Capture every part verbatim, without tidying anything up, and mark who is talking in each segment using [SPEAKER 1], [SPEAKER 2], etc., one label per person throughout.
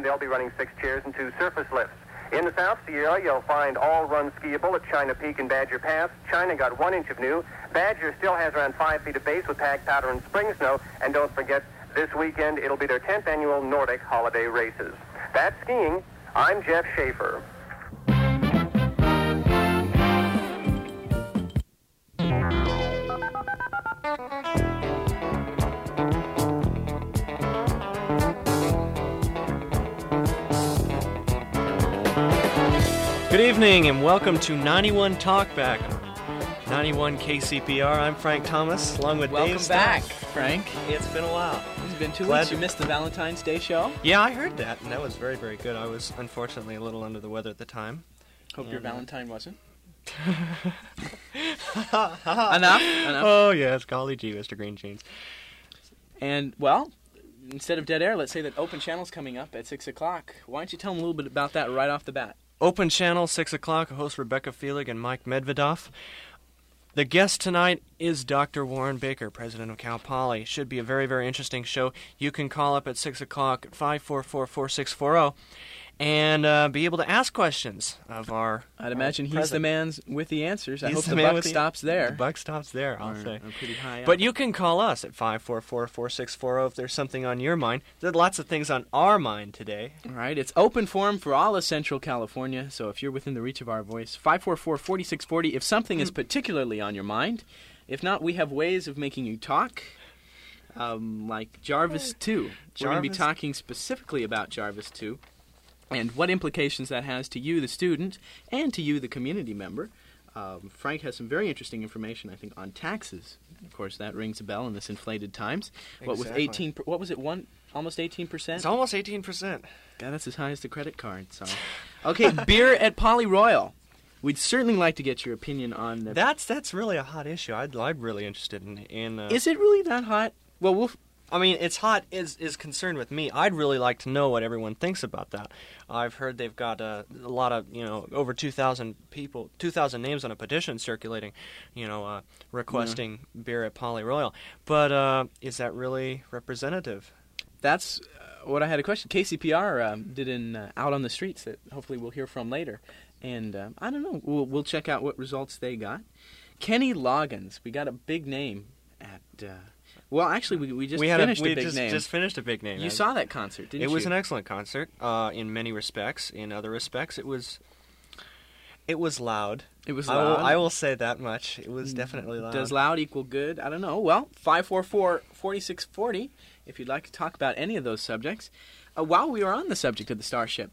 [SPEAKER 1] they'll be running six chairs and two surface lifts. In the South Sierra, you'll find all run skiable at China Peak and Badger Pass. China got one inch of new. Badger still has around five feet of base with packed powder and spring snow. And don't forget, this weekend it'll be their tenth annual Nordic holiday races. That's skiing. I'm Jeff Schaefer.
[SPEAKER 2] Good evening and welcome to ninety-one Talkback, ninety-one K C P R. I'm Frank Thomas, along with
[SPEAKER 3] welcome
[SPEAKER 2] Dave
[SPEAKER 3] back,
[SPEAKER 2] Stock.
[SPEAKER 3] Frank.
[SPEAKER 2] It's been a while.
[SPEAKER 3] It's been two
[SPEAKER 2] Glad
[SPEAKER 3] weeks.
[SPEAKER 2] to...
[SPEAKER 3] You missed the Valentine's Day show?
[SPEAKER 2] Yeah, I heard that, and that was very, very good. I was unfortunately a little under the weather at the time.
[SPEAKER 3] Hope
[SPEAKER 2] and,
[SPEAKER 3] your
[SPEAKER 2] uh...
[SPEAKER 3] Valentine wasn't. enough, enough.
[SPEAKER 2] Oh, yes, golly gee, Mister Green Jeans.
[SPEAKER 3] And, well, instead of dead air, let's say that Open Channel's coming up at six o'clock. Why don't you tell them a little bit about that right off the bat?
[SPEAKER 2] Open Channel, six o'clock, host Rebecca Feelig and Mike Medvedoff. The guest tonight is Doctor Warren Baker, president of Cal Poly. Should be a very, very interesting show. You can call up at six o'clock at five four four, four six four zero and uh, be able to ask questions of our
[SPEAKER 3] I'd imagine
[SPEAKER 2] our
[SPEAKER 3] he's
[SPEAKER 2] president.
[SPEAKER 3] the man with the answers. I
[SPEAKER 2] He's
[SPEAKER 3] hope
[SPEAKER 2] the
[SPEAKER 3] the,
[SPEAKER 2] man
[SPEAKER 3] buck
[SPEAKER 2] with the,
[SPEAKER 3] stops there.
[SPEAKER 2] The buck stops there, I'll
[SPEAKER 3] or,
[SPEAKER 2] say.
[SPEAKER 3] Or pretty high up.
[SPEAKER 2] But you can call us at five four four, four six four zero if there's something on your mind. There are lots of things on our mind today.
[SPEAKER 3] All right, it's open forum for all of Central California, so if you're within the reach of our voice, five four four, four six four zero if something is particularly on your mind. If not, we have ways of making you talk, um, like Jarvis two. We're going to be talking specifically about Jarvis two and what implications that has to you, the student, and to you, the community member. Um, Frank has some very interesting information, I think, on taxes. Of course, that rings a bell in this inflated times. What
[SPEAKER 2] Exactly.
[SPEAKER 3] was eighteen? What was it? One, almost eighteen percent.
[SPEAKER 2] It's almost eighteen percent.
[SPEAKER 3] God, that's as high as the credit card. So, okay, beer at Poly Royal. We'd certainly like to get your opinion on the...
[SPEAKER 2] That's that's really a hot issue. I'd, I'm really interested in... in uh,
[SPEAKER 3] Is it really that hot? Well, we'll... F-
[SPEAKER 2] I mean, it's hot is is concerned with me. I'd really like to know what everyone thinks about that. I've heard they've got uh, a lot of, you know, over two thousand people, two thousand names on a petition circulating, you know, uh, requesting yeah. beer at Poly Royal. But uh, is that really representative?
[SPEAKER 3] That's uh, what I had a question. K C P R um, did an uh, Out on the Streets that hopefully we'll hear from later. And uh, I don't know. We'll, we'll check out what results they got. Kenny Loggins. We got a big name at... Uh, well, actually, we we just
[SPEAKER 2] we had
[SPEAKER 3] finished
[SPEAKER 2] a, we
[SPEAKER 3] a big
[SPEAKER 2] just,
[SPEAKER 3] name.
[SPEAKER 2] just finished a big name.
[SPEAKER 3] You
[SPEAKER 2] I,
[SPEAKER 3] saw that concert, didn't
[SPEAKER 2] it
[SPEAKER 3] you?
[SPEAKER 2] It was an excellent concert uh, in many respects. In other respects, it was... It was loud.
[SPEAKER 3] It was
[SPEAKER 2] I
[SPEAKER 3] loud.
[SPEAKER 2] will, I will say that much. It was definitely loud.
[SPEAKER 3] Does loud equal good? I don't know. Well, five four four, four six four zero if you'd like to talk about any of those subjects. Uh, while we were on the subject of the Starship,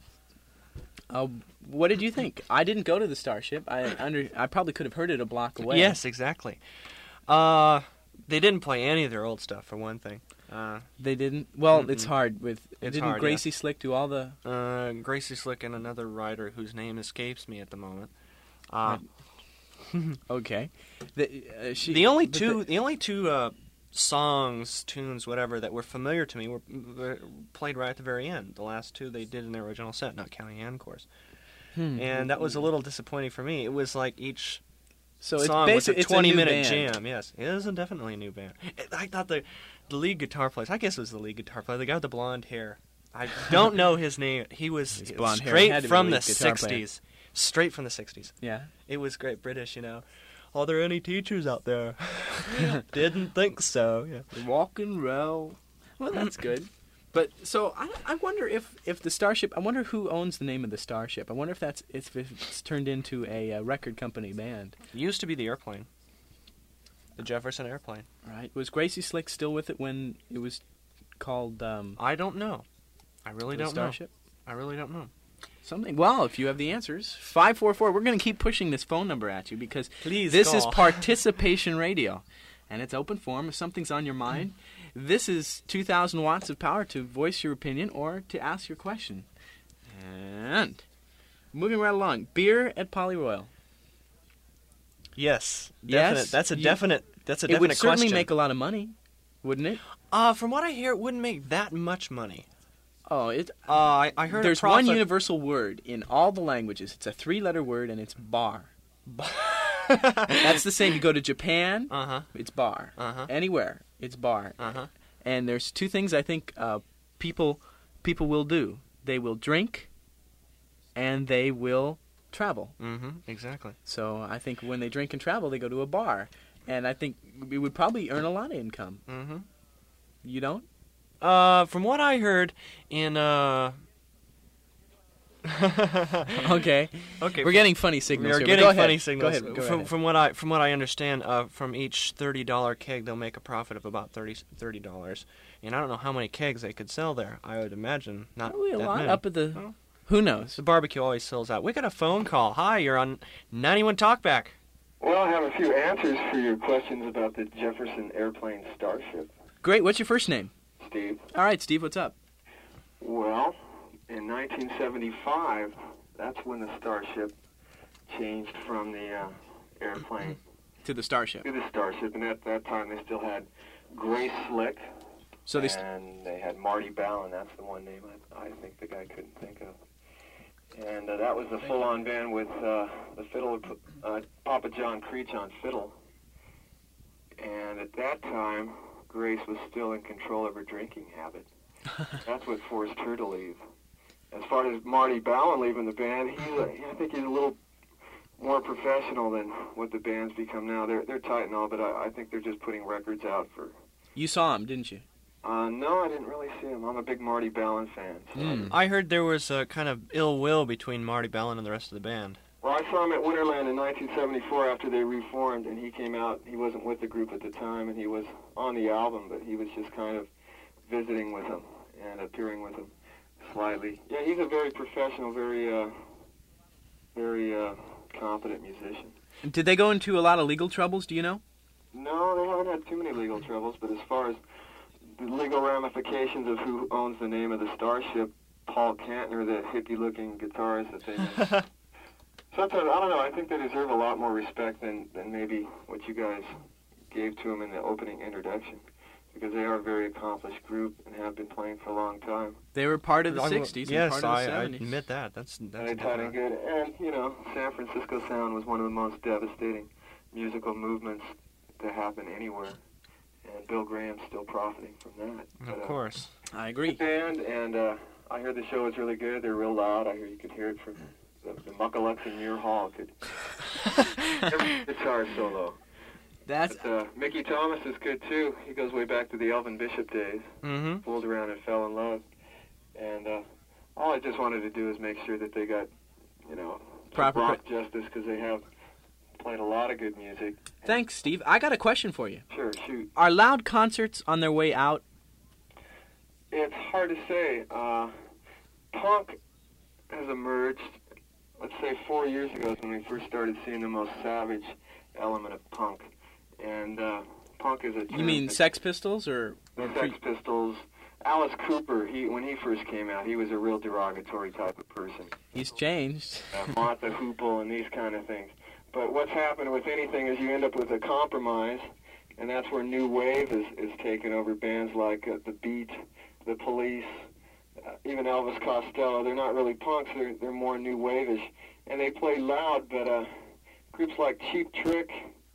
[SPEAKER 3] uh, what did you think? I didn't go to the Starship. I under I probably could have heard it a block away.
[SPEAKER 2] Yes, exactly. Uh, they didn't play any of their old stuff, for one thing. Uh,
[SPEAKER 3] they didn't? Well,
[SPEAKER 2] mm-mm.
[SPEAKER 3] it's hard. With
[SPEAKER 2] it's
[SPEAKER 3] Didn't
[SPEAKER 2] hard,
[SPEAKER 3] Gracie
[SPEAKER 2] yeah.
[SPEAKER 3] Slick do all the...
[SPEAKER 2] Uh, Gracie Slick and another writer whose name escapes me at the moment. Uh,
[SPEAKER 3] okay. The, uh, she,
[SPEAKER 2] the only
[SPEAKER 3] the,
[SPEAKER 2] two, the only two uh, songs, tunes, whatever, that were familiar to me were, were played right at the very end. The last two they did in their original set, not counting Encores.
[SPEAKER 3] Hmm.
[SPEAKER 2] And that was a little disappointing for me. It was like each
[SPEAKER 3] so
[SPEAKER 2] song
[SPEAKER 3] it's
[SPEAKER 2] was a
[SPEAKER 3] it's
[SPEAKER 2] twenty-minute
[SPEAKER 3] a
[SPEAKER 2] jam. Yes, it is a definitely a new band. I thought the the lead guitar player, I guess it was the lead guitar player, the guy with the blonde hair. I don't know his name. He was
[SPEAKER 3] His blonde hair
[SPEAKER 2] straight
[SPEAKER 3] had to be
[SPEAKER 2] from
[SPEAKER 3] the
[SPEAKER 2] the
[SPEAKER 3] lead guitar
[SPEAKER 2] sixties. Straight from the sixties.
[SPEAKER 3] Yeah.
[SPEAKER 2] It was great British, you know. Are there any teachers out there? Didn't think so. Yeah.
[SPEAKER 3] Rock and roll. Well, that's good. But so I, I wonder if, if the Starship. I wonder who owns the name of the Starship. I wonder if that's if it's turned into a, a record company band.
[SPEAKER 2] It used to be the airplane, the Jefferson Airplane.
[SPEAKER 3] Right. Was Gracie Slick still with it when it was called? Um,
[SPEAKER 2] I don't know. I really don't
[SPEAKER 3] Starship?
[SPEAKER 2] know. I really don't know.
[SPEAKER 3] Something. Well, if you have the answers, five four four. We're going to keep pushing this phone number at you because
[SPEAKER 2] Please
[SPEAKER 3] this
[SPEAKER 2] call.
[SPEAKER 3] is participation radio, and it's open forum. If something's on your mind, this is two thousand watts of power to voice your opinion or to ask your question. And moving right along, beer at Poly Royal.
[SPEAKER 2] Yes.
[SPEAKER 3] Yes,
[SPEAKER 2] Definite. That's a
[SPEAKER 3] you-
[SPEAKER 2] definite. That's a
[SPEAKER 3] It
[SPEAKER 2] definite
[SPEAKER 3] would certainly
[SPEAKER 2] question.
[SPEAKER 3] make a lot of money, wouldn't it?
[SPEAKER 2] Uh, from what I hear, it wouldn't make that much money.
[SPEAKER 3] Oh, it.
[SPEAKER 2] Uh, I, I heard
[SPEAKER 3] There's
[SPEAKER 2] a profit...
[SPEAKER 3] one universal word in all the languages. It's a three-letter word, and it's bar. That's the same. You go to Japan,
[SPEAKER 2] Uh-huh.
[SPEAKER 3] it's bar.
[SPEAKER 2] Uh-huh.
[SPEAKER 3] Anywhere, it's bar.
[SPEAKER 2] Uh-huh.
[SPEAKER 3] And there's two things I think uh, people people will do. they will drink, and they will travel.
[SPEAKER 2] Mm-hmm. Exactly.
[SPEAKER 3] So I think when they drink and travel, they go to a bar. And I think we would probably earn a lot of income.
[SPEAKER 2] Mm-hmm.
[SPEAKER 3] You don't?
[SPEAKER 2] Uh, from what I heard in uh.
[SPEAKER 3] Okay.
[SPEAKER 2] Okay.
[SPEAKER 3] We're getting funny signals.
[SPEAKER 2] We're
[SPEAKER 3] here,
[SPEAKER 2] getting
[SPEAKER 3] go
[SPEAKER 2] funny
[SPEAKER 3] ahead.
[SPEAKER 2] signals.
[SPEAKER 3] Go ahead. Go
[SPEAKER 2] from
[SPEAKER 3] ahead.
[SPEAKER 2] from what I from what I understand, uh, from each thirty dollar keg, they'll make a profit of about thirty dollars. And I don't know how many kegs they could sell there. I would imagine not
[SPEAKER 3] Probably a
[SPEAKER 2] that
[SPEAKER 3] lot
[SPEAKER 2] many.
[SPEAKER 3] up at the.
[SPEAKER 2] Oh.
[SPEAKER 3] Who knows?
[SPEAKER 2] The barbecue always sells out. We got a phone call. Hi, you're on ninety-one Talkback.
[SPEAKER 4] Well, I have a few answers for your questions about the Jefferson Airplane Starship,
[SPEAKER 3] Great. What's your first name?
[SPEAKER 4] Steve.
[SPEAKER 3] All right, Steve. What's up?
[SPEAKER 4] Well, in nineteen seventy-five, that's when the Starship changed from the uh, airplane
[SPEAKER 3] To the Starship.
[SPEAKER 4] to the Starship, and at that time they still had Grace Slick,
[SPEAKER 3] So they. St-
[SPEAKER 4] and they had Marty Ballin. That's the one name I, I think the guy couldn't think of. And uh, that was the full-on band with uh, the fiddle, uh, Papa John Creech on fiddle. And at that time, Grace was still in control of her drinking habit. That's what forced her to leave. As far as Marty Ballin leaving the band, he's a, I think he's a little more professional than what the band's become now. They're they're tight and all, but I, I think they're just putting records out for.
[SPEAKER 3] You saw him, didn't you?
[SPEAKER 4] Uh, no, I didn't really see him. I'm a big Marty Ballin fan. So.
[SPEAKER 3] Mm.
[SPEAKER 2] I heard there was a kind of ill will between Marty Ballin and the rest of the band.
[SPEAKER 4] Well, I saw him at Winterland in nineteen seventy-four after they reformed, and he came out. He wasn't with the group at the time, and he was on the album, but he was just kind of visiting with them and appearing with them slightly. Yeah, he's a very professional, very, uh, very uh, competent musician.
[SPEAKER 3] Did they go into a lot of legal troubles? Do you know?
[SPEAKER 4] No, they haven't had too many legal troubles, but as far as the legal ramifications of who owns the name of the Starship, Paul Kantner, the hippie-looking guitarist that they made. Sometimes, I don't know, I think they deserve a lot more respect than, than maybe what you guys gave to them in the opening introduction, because they are a very accomplished group and have been playing for a long time.
[SPEAKER 3] They were part of the
[SPEAKER 2] I will-
[SPEAKER 3] sixties and
[SPEAKER 2] Yes,
[SPEAKER 3] part of the
[SPEAKER 2] I, I
[SPEAKER 3] seventies.
[SPEAKER 2] admit that. That's that's.
[SPEAKER 4] And they tied in good. And, you know, San Francisco Sound was one of the most devastating musical movements to happen anywhere. And Bill Graham's still profiting from that.
[SPEAKER 2] Of
[SPEAKER 4] But, uh,
[SPEAKER 2] course.
[SPEAKER 3] I
[SPEAKER 4] Good
[SPEAKER 3] agree.
[SPEAKER 4] band, and uh, I heard the show was really good. They're real loud. I hear you could hear it from the, the Muckalucks in Muir Hall. Could every guitar solo.
[SPEAKER 3] That's
[SPEAKER 4] But, uh, Mickey Thomas is good too. He goes way back to the Elvin Bishop days.
[SPEAKER 2] Mm-hmm.
[SPEAKER 4] Fooled around and fell in love. And uh, all I just wanted to do is make sure that they got, you know,
[SPEAKER 3] Proper
[SPEAKER 4] rock justice, because they have played a lot of good music.
[SPEAKER 3] Thanks, Steve. I got a question for you.
[SPEAKER 4] Sure, shoot.
[SPEAKER 3] Are loud concerts on their way out?
[SPEAKER 4] It's hard to say. Uh, punk has emerged, let's say four years ago is when we first started seeing the most savage element of punk. And uh, punk is a term
[SPEAKER 3] You mean
[SPEAKER 4] that-
[SPEAKER 3] Sex Pistols or? or
[SPEAKER 4] the Sex
[SPEAKER 3] pre-
[SPEAKER 4] Pistols. Alice Cooper, he when he first came out, he was a real derogatory type of person.
[SPEAKER 3] He's changed.
[SPEAKER 4] Uh, Martha Hoople and these kind of things. But what's happened with anything is you end up with a compromise, and that's where New Wave is, is taken over. Bands like uh, The Beat, The Police, uh, even Elvis Costello. They're not really punks, they're, they're more New Wave-ish. And they play loud, but uh, groups like Cheap Trick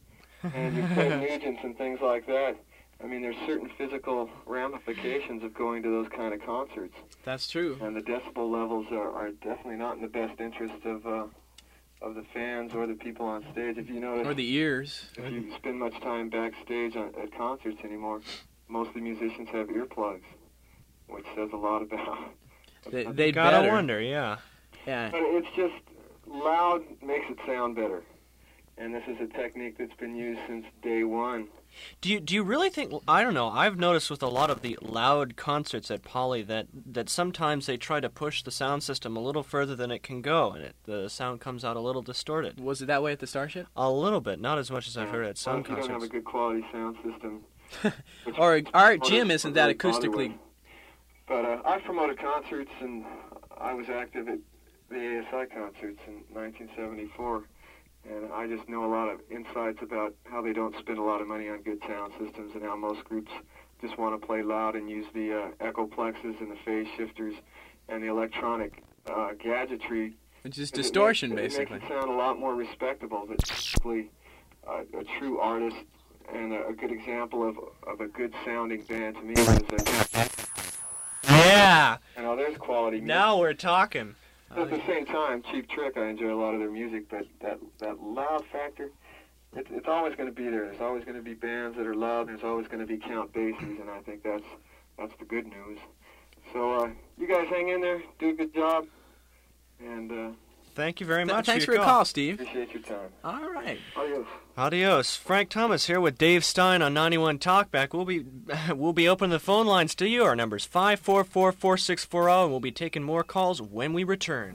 [SPEAKER 4] and your Ted Nugents and things like that, I mean, there's certain physical ramifications of going to those kind of concerts.
[SPEAKER 3] That's true.
[SPEAKER 4] And the decibel levels are, are definitely not in the best interest of uh, of the fans or the people on stage. If you notice,
[SPEAKER 3] Or the ears.
[SPEAKER 4] if you spend much time backstage on, at concerts anymore, most of the musicians have earplugs, which says a lot about.
[SPEAKER 3] They, they'd
[SPEAKER 2] Gotta
[SPEAKER 3] better.
[SPEAKER 2] wonder, yeah.
[SPEAKER 3] Yeah.
[SPEAKER 4] But it's just loud makes it sound better, and this is a technique that's been used since day one.
[SPEAKER 2] Do you do you really think? I don't know. I've noticed with a lot of the loud concerts at Poly that that sometimes they try to push the sound system a little further than it can go, and it, the sound comes out a little distorted.
[SPEAKER 3] Was it that way at the Starship?
[SPEAKER 2] A little bit, not as much as I've heard at
[SPEAKER 4] Well,
[SPEAKER 2] some
[SPEAKER 4] if you don't have a
[SPEAKER 2] concerts.
[SPEAKER 4] good quality sound system. which
[SPEAKER 3] Or our
[SPEAKER 4] promoters
[SPEAKER 3] gym isn't
[SPEAKER 4] are
[SPEAKER 3] that
[SPEAKER 4] really bothered
[SPEAKER 3] acoustically.
[SPEAKER 4] with. But uh, I promoted concerts, and I was active at the A S I concerts in nineteen seventy-four. And I just know a lot of insights about how they don't spend a lot of money on good sound systems, and how most groups just want to play loud and use the uh, echo plexes and the phase shifters and the electronic uh, gadgetry.
[SPEAKER 3] Which is
[SPEAKER 4] It
[SPEAKER 3] distortion,
[SPEAKER 4] makes,
[SPEAKER 3] basically.
[SPEAKER 4] It makes it sound a lot more respectable. But basically, uh, a true artist and a, a good example of of a good sounding band to me is uh,
[SPEAKER 2] Yeah.
[SPEAKER 4] and know, there's quality music.
[SPEAKER 2] Now we're talking.
[SPEAKER 4] At the same time, Cheap Trick, I enjoy a lot of their music, but that, that loud factor, it's, it's always going to be there. There's always going to be bands that are loud. There's always going to be Count Basie's, and I think that's that's the good news. So uh, you guys hang in there, do a good job, and uh,
[SPEAKER 2] thank you very
[SPEAKER 3] Th-
[SPEAKER 2] much
[SPEAKER 3] thanks
[SPEAKER 2] for your
[SPEAKER 3] for your
[SPEAKER 2] call.
[SPEAKER 3] call, Steve.
[SPEAKER 4] appreciate your time.
[SPEAKER 3] All right.
[SPEAKER 4] Adios.
[SPEAKER 2] Adios. Frank Thomas here with Dave Stein on ninety-one Talkback. We'll be we'll be opening the phone lines to you. Our number's five four four, four six four zero, and we'll be taking more calls when we return.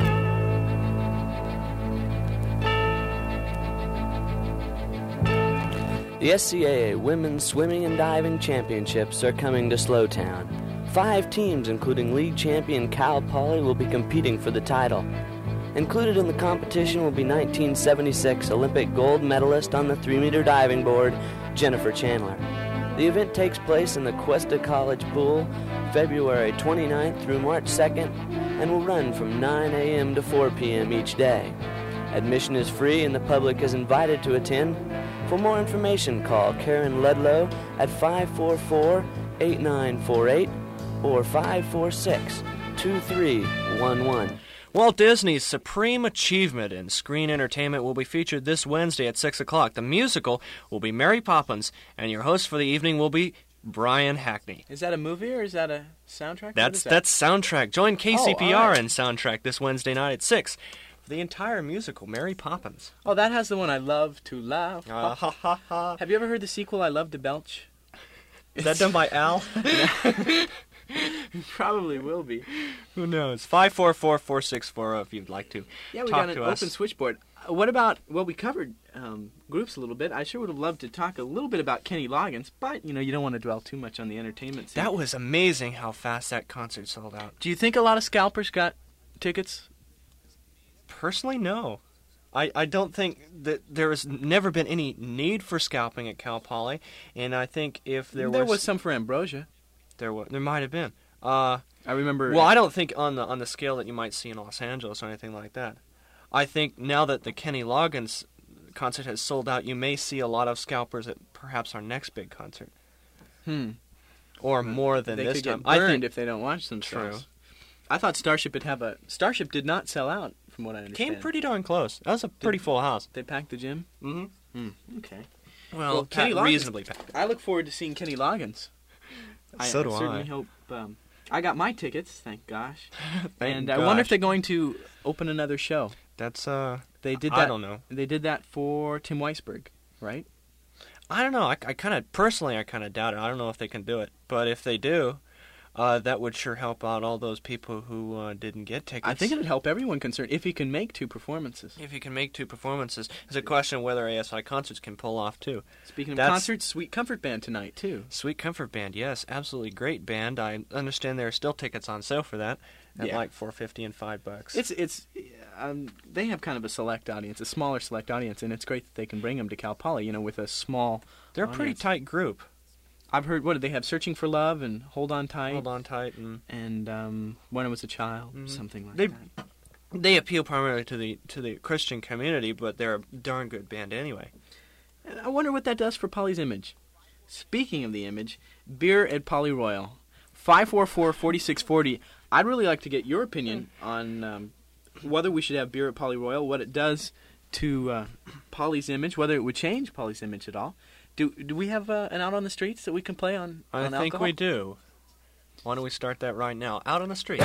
[SPEAKER 5] The S C A A Women's Swimming and Diving Championships are coming to Slowtown. Five teams, including league champion Cal Poly, will be competing for the title. Included in the competition will be nineteen seventy-six Olympic gold medalist on the three-meter diving board, Jennifer Chandler. The event takes place in the Cuesta College Pool, February twenty-ninth through March second, and will run from nine a.m. to four p.m. each day. Admission is free and the public is invited to attend. For more information, call Karen Ludlow at five four four, eight nine four eight or five four six, two three one one.
[SPEAKER 2] Walt Disney's supreme achievement in screen entertainment will be featured this Wednesday at six o'clock. The musical will be Mary Poppins, and your host for the evening will be Brian Hackney.
[SPEAKER 3] Is that a movie or is that a soundtrack? What
[SPEAKER 2] That's
[SPEAKER 3] is that?
[SPEAKER 2] that's soundtrack. Join K C P
[SPEAKER 3] Oh,
[SPEAKER 2] R
[SPEAKER 3] all right.
[SPEAKER 2] in soundtrack this Wednesday night at six. For the entire musical, Mary Poppins.
[SPEAKER 3] Oh, that has the one I love to laugh.
[SPEAKER 2] Uh, ha ha ha.
[SPEAKER 3] Have you ever heard the sequel I Love to Belch?
[SPEAKER 2] Is that done by Al?
[SPEAKER 3] Probably will be.
[SPEAKER 2] Who knows? five four four, four six four zero if you'd like to
[SPEAKER 3] Yeah, we
[SPEAKER 2] talk
[SPEAKER 3] got an
[SPEAKER 2] to
[SPEAKER 3] open
[SPEAKER 2] us.
[SPEAKER 3] switchboard. Uh, What about, well, we covered um, groups a little bit. I sure would have loved to talk a little bit about Kenny Loggins, but, you know, you don't want to dwell too much on the entertainment scene.
[SPEAKER 2] That was amazing how fast that concert sold out.
[SPEAKER 3] Do you think a lot of scalpers got tickets?
[SPEAKER 2] Personally, no. I, I don't think that there has never been any need for scalping at Cal Poly, and I think if there,
[SPEAKER 3] there
[SPEAKER 2] was,
[SPEAKER 3] was some for Ambrosia.
[SPEAKER 2] there was there might have been. Uh,
[SPEAKER 3] I remember.
[SPEAKER 2] well, I don't think on the on the scale that you might see in Los Angeles or anything like that. I think now that the Kenny Loggins concert has sold out, you may see a lot of scalpers at perhaps our next big concert,
[SPEAKER 3] Hmm.
[SPEAKER 2] or more than
[SPEAKER 3] They
[SPEAKER 2] this
[SPEAKER 3] could
[SPEAKER 2] time.
[SPEAKER 3] get
[SPEAKER 2] I
[SPEAKER 3] burned
[SPEAKER 2] think
[SPEAKER 3] if they don't watch themselves.
[SPEAKER 2] True.
[SPEAKER 3] I thought Starship would have a... Starship did not sell out, from what I understand.
[SPEAKER 2] came pretty darn close. That was a pretty full house.
[SPEAKER 3] They packed the gym?
[SPEAKER 2] Mm-hmm.
[SPEAKER 3] Hmm. Okay.
[SPEAKER 2] Well,
[SPEAKER 3] Well, Kenny
[SPEAKER 2] pa-
[SPEAKER 3] Loggins-
[SPEAKER 2] reasonably packed.
[SPEAKER 3] I look forward to seeing Kenny Loggins.
[SPEAKER 2] So
[SPEAKER 3] I,
[SPEAKER 2] do
[SPEAKER 3] I certainly
[SPEAKER 2] I.
[SPEAKER 3] hope... Um, I got my tickets, thank gosh.
[SPEAKER 2] Thank
[SPEAKER 3] and I wonder if
[SPEAKER 2] gosh.
[SPEAKER 3] they're going to open another show.
[SPEAKER 2] That's uh.
[SPEAKER 3] They did that.
[SPEAKER 2] I don't know.
[SPEAKER 3] They did that for Tim Weisberg, right?
[SPEAKER 2] I don't know. I, I kind of personally, I kind of doubt it. I don't know if they can do it, but if they do, uh, that would sure help out all those people who uh, didn't get tickets.
[SPEAKER 3] I think it would help everyone concerned if he can make two performances.
[SPEAKER 2] if you can make two performances, it's a question of whether A S I Concerts can pull off two.
[SPEAKER 3] Speaking of
[SPEAKER 2] That's-
[SPEAKER 3] concerts, Sweet Comfort Band tonight too.
[SPEAKER 2] Sweet Comfort Band, yes, absolutely great band. I understand there are still tickets on sale for that at
[SPEAKER 3] Yeah.
[SPEAKER 2] like four fifty and five bucks.
[SPEAKER 3] It's it's um, they have kind of a select audience, a smaller select audience, and it's great that they can bring them to Cal Poly. You know, with a small.
[SPEAKER 2] They're a pretty
[SPEAKER 3] audience.
[SPEAKER 2] tight group.
[SPEAKER 3] I've heard. What did they have? Searching for Love and Hold On Tight.
[SPEAKER 2] Hold on tight, and
[SPEAKER 3] And um, When I Was a Child,
[SPEAKER 2] Mhm.
[SPEAKER 3] something like
[SPEAKER 2] They-
[SPEAKER 3] that.
[SPEAKER 2] they appeal primarily to the to the Christian community, but they're a darn good band anyway.
[SPEAKER 3] And I wonder what that does for Poly's image. Speaking of the image, beer at Poly Royal, five four four, four six four zero. I'd really like to get your opinion on um, whether we should have beer at Poly Royal, what it does to uh, Poly's image, whether it would change Poly's image at all. Do do we have uh, an out on the streets that we can play on?
[SPEAKER 2] I
[SPEAKER 3] on
[SPEAKER 2] think
[SPEAKER 3] alcohol?
[SPEAKER 2] we do. Why don't we start that right now? Out on the street.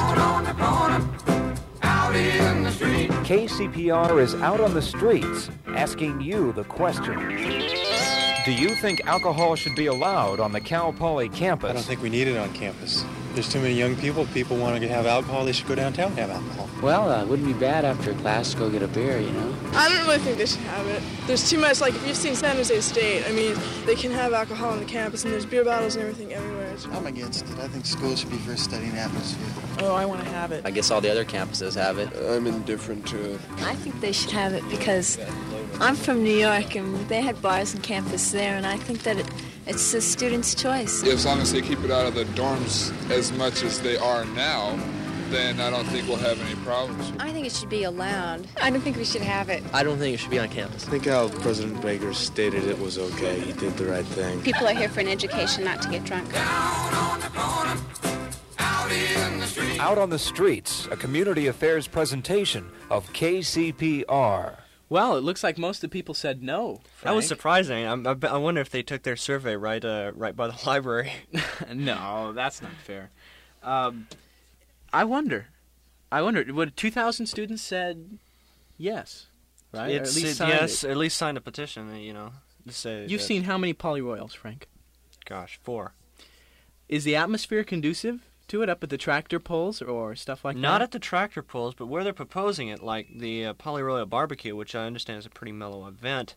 [SPEAKER 6] K C P R is out on the streets asking you the question. Do you think alcohol should be allowed on the Cal Poly campus?
[SPEAKER 7] I don't think we need it on campus. There's too many young people. People want to have alcohol. They should go downtown and have alcohol.
[SPEAKER 8] Well, uh, it wouldn't be bad after class to go get a beer, you know?
[SPEAKER 9] I don't really think they should have it. There's too much, like, if you've seen San Jose State, I mean, they can have alcohol on the campus, and there's beer bottles and everything everywhere.
[SPEAKER 10] I'm against it. I think school should be for studying atmosphere.
[SPEAKER 9] Oh, I want to have it.
[SPEAKER 8] I guess all the other campuses have it.
[SPEAKER 10] I'm indifferent to it.
[SPEAKER 11] I think they should have it because I'm from New York, and they had bars on campus there, and I think that it, it's the student's choice.
[SPEAKER 12] As long as they keep it out of the dorms as much as they are now, then I don't think we'll have any problems.
[SPEAKER 11] I think it should be allowed.
[SPEAKER 13] I don't think we should have it.
[SPEAKER 8] I don't think it should be on campus.
[SPEAKER 10] I think how President Baker stated it was okay. He did the right thing.
[SPEAKER 13] People are here for an education, not to get drunk.
[SPEAKER 6] Out on the Streets, a community affairs presentation of K C P R.
[SPEAKER 3] Well, it looks like most of the people said no.
[SPEAKER 2] That was
[SPEAKER 3] Frank.
[SPEAKER 2] surprising. I, I, I wonder if they took their survey right, uh, right by the library.
[SPEAKER 3] No, that's not fair. Um, I wonder. I wonder. What two thousand students said yes, right? Or
[SPEAKER 2] It's,
[SPEAKER 3] at least
[SPEAKER 2] it-
[SPEAKER 3] signed
[SPEAKER 2] yes,
[SPEAKER 3] it.
[SPEAKER 2] or at least signed a petition. You know, to say
[SPEAKER 3] You've
[SPEAKER 2] that-
[SPEAKER 3] seen how many Poly Royals, Frank?
[SPEAKER 2] Gosh, four.
[SPEAKER 3] Is the atmosphere conducive to it up at the tractor pulls or stuff like
[SPEAKER 2] Not
[SPEAKER 3] that?
[SPEAKER 2] at the tractor pulls, but where they're proposing it, like the uh, Poly Royal Barbecue, which I understand is a pretty mellow event.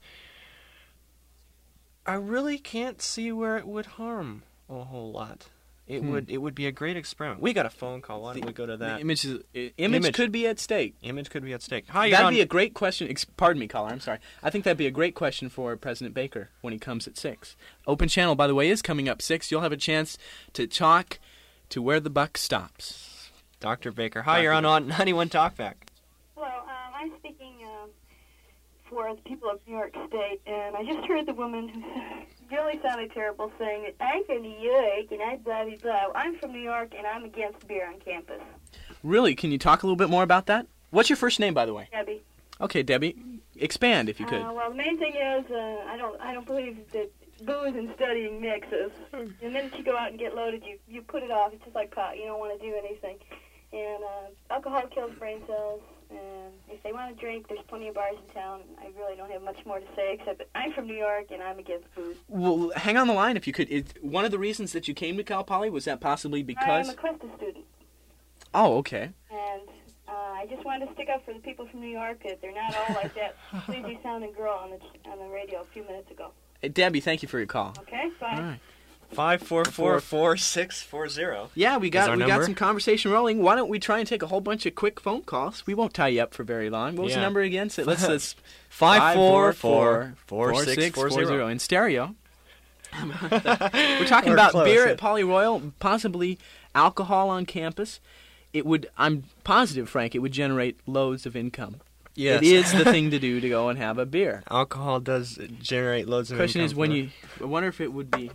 [SPEAKER 2] I really can't see where it would harm a whole lot. It
[SPEAKER 3] Hmm.
[SPEAKER 2] would it would be a great experiment. We got a phone call. Why don't we go to
[SPEAKER 3] The
[SPEAKER 2] that?
[SPEAKER 3] image, is, i- image, could be at stake.
[SPEAKER 2] Image could be at stake. Hi, you're
[SPEAKER 3] That'd
[SPEAKER 2] on-
[SPEAKER 3] be a great question. Ex- pardon me, caller. I'm sorry. I think that'd be a great question for President Baker when he comes at six. Open Channel, by the way, is coming up six. You'll have a chance to talk to where the buck stops.
[SPEAKER 2] Doctor Baker. Hi,
[SPEAKER 3] Doctor
[SPEAKER 2] you're on,
[SPEAKER 3] Baker.
[SPEAKER 2] on ninety-one Talkback.
[SPEAKER 13] Hello, um, I'm speaking uh, for the people of New York State, and I just heard the woman who really sounded terrible saying, I'm from New York, and I blah, blah, blah. I'm from New York, and I'm against beer on campus.
[SPEAKER 3] Really? Can you talk a little bit more about that? What's your first name, by the way?
[SPEAKER 13] Debbie.
[SPEAKER 3] Okay, Debbie. Expand, if you could.
[SPEAKER 13] Uh, well, the main thing is, uh, I don't I don't believe that booze and studying mixes. The minute you go out and get loaded, you, you put it off. It's just like pot. You don't want to do anything. And uh, alcohol kills brain cells. And if they want to drink, there's plenty of bars in town. I really don't have much more to say, except that I'm from New York, and I'm against booze.
[SPEAKER 3] Well, hang on the line if you could. It, one of the reasons that you came to Cal Poly, was that possibly because...
[SPEAKER 13] I'm a Cuesta student.
[SPEAKER 3] Oh, okay.
[SPEAKER 13] And uh, I just wanted to stick up for the people from New York, that they're not all like that sleazy sounding girl on the on the radio a few minutes ago.
[SPEAKER 3] Hey, Debbie, thank you for your call.
[SPEAKER 13] Okay, bye.
[SPEAKER 3] All right.
[SPEAKER 2] Five four four four six four zero.
[SPEAKER 3] Yeah, we got
[SPEAKER 2] our
[SPEAKER 3] we got
[SPEAKER 2] number.
[SPEAKER 3] some conversation rolling. Why don't we try and take a whole bunch of quick phone calls? We won't tie you up for very long. What was the
[SPEAKER 2] Yeah.
[SPEAKER 3] number again? So let's let's
[SPEAKER 2] Five four four four six four zero
[SPEAKER 3] in stereo. We're talking
[SPEAKER 2] Or
[SPEAKER 3] about
[SPEAKER 2] close,
[SPEAKER 3] beer
[SPEAKER 2] yeah.
[SPEAKER 3] at Poly Royal, possibly alcohol on campus. It would. I'm positive, Frank. It would generate loads of income.
[SPEAKER 2] Yes.
[SPEAKER 3] It is the thing to do to go and have a beer.
[SPEAKER 2] Alcohol does generate loads of
[SPEAKER 3] Question
[SPEAKER 2] income
[SPEAKER 3] is when
[SPEAKER 2] for-
[SPEAKER 3] you. I wonder if it would be.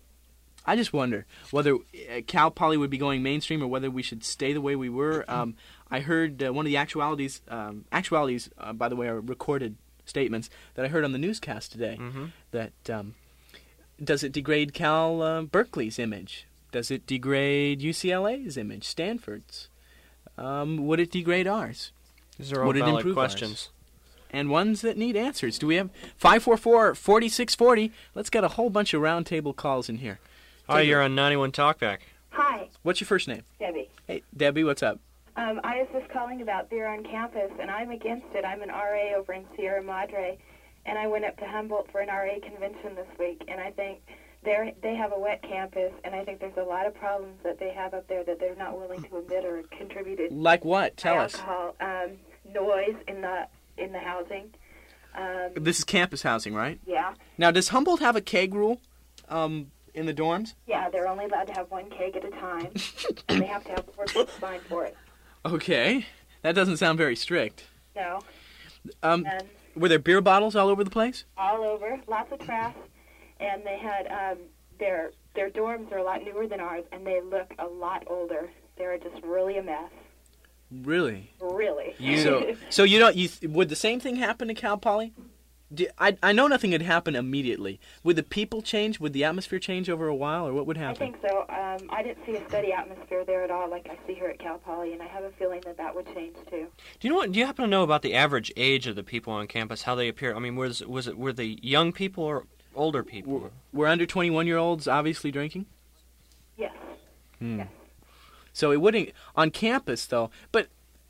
[SPEAKER 3] I just wonder whether uh, Cal Poly would be going mainstream or whether we should stay the way we were. Um, I heard uh, one of the actualities. Um, actualities, uh, by the way, are recorded statements that I heard on the newscast today.
[SPEAKER 2] Mhm.
[SPEAKER 3] That um, does it degrade Cal uh, Berkeley's image? Does it degrade U C L A's image? Stanford's? Um, would it degrade ours?
[SPEAKER 2] These are all
[SPEAKER 3] Would it
[SPEAKER 2] valid
[SPEAKER 3] improve
[SPEAKER 2] questions.
[SPEAKER 3] ours? And ones that need answers. Do we have five four four, four six four zero? Let's get a whole bunch of roundtable calls in here.
[SPEAKER 2] Hi,
[SPEAKER 3] Take it.
[SPEAKER 2] you're on ninety-one Talkback.
[SPEAKER 13] Hi,
[SPEAKER 3] What's your first name?
[SPEAKER 13] Debbie.
[SPEAKER 3] Hey, Debbie, what's up?
[SPEAKER 13] Um, I was just calling about beer on campus, and I'm against it. I'm an R A over in Sierra Madre, and I went up to Humboldt for an R A convention this week, and I think they they have a wet campus, and I think there's a lot of problems that they have up there that they're not willing to admit or contributed.
[SPEAKER 3] Like what? Tell
[SPEAKER 13] by
[SPEAKER 3] us.
[SPEAKER 13] Alcohol, um, noise in the in the housing. Um,
[SPEAKER 3] This is campus housing, right?
[SPEAKER 13] yeah,
[SPEAKER 3] Now, does Humboldt have a keg rule um, in the dorms?
[SPEAKER 13] yeah, they're only allowed to have one keg at a time, and they have to have four books signed for it.
[SPEAKER 3] Okay. That doesn't sound very strict.
[SPEAKER 13] No,
[SPEAKER 3] Um,
[SPEAKER 13] and
[SPEAKER 3] were there beer bottles all over the place?
[SPEAKER 13] all over, lots of trash, and they had um, their their dorms are a lot newer than ours, and they look a lot older. They're just really a mess,
[SPEAKER 3] Really?
[SPEAKER 13] really.
[SPEAKER 3] So, so you don't. You th- would the same thing happen to Cal Poly? Do, I I know nothing would happen immediately. Would the people change? Would the atmosphere change over a while, or what would
[SPEAKER 13] I
[SPEAKER 3] happen?
[SPEAKER 13] think so. Um, I didn't see a steady atmosphere there at all, like I see here at Cal Poly, and I have a feeling that that would change too.
[SPEAKER 2] Do you know what? Do you happen to know about the average age of the people on campus? How they appear? I mean, was was it were they young people or older people?
[SPEAKER 3] Were under twenty-one year olds obviously drinking?
[SPEAKER 13] Yes.
[SPEAKER 3] Hmm. So it wouldn't on campus though. But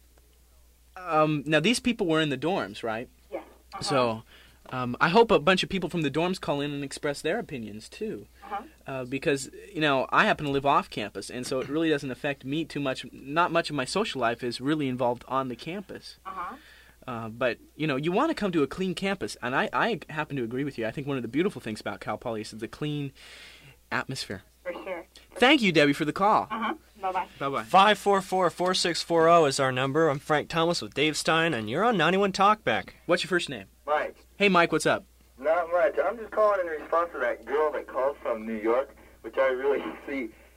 [SPEAKER 3] um, now these people were in the dorms, right?
[SPEAKER 13] Yes. Uh-huh.
[SPEAKER 3] So um, I hope a bunch of people from the dorms call in and express their opinions too.
[SPEAKER 13] Uh-huh.
[SPEAKER 3] Uh, because you know I happen to live off campus, and so it really doesn't affect me too much. Not much of my social life is really involved on the campus.
[SPEAKER 13] Uh-huh.
[SPEAKER 3] Uh, but you know, you want to come to a clean campus, and I, I happen to agree with you. I think one of the beautiful things about Cal Poly is the clean atmosphere.
[SPEAKER 13] For sure.
[SPEAKER 3] Thank you, Debbie, for the call.
[SPEAKER 13] Uh-huh. Bye-bye.
[SPEAKER 3] Bye-bye.
[SPEAKER 2] Five four four four six four zero is our number. I'm Frank Thomas with Dave Stein, and you're on ninety-one Talkback.
[SPEAKER 3] What's your first name?
[SPEAKER 14] Mike.
[SPEAKER 3] Hey, Mike. What's up?
[SPEAKER 14] Not much. I'm just calling in response to that girl that called from New York, which I really see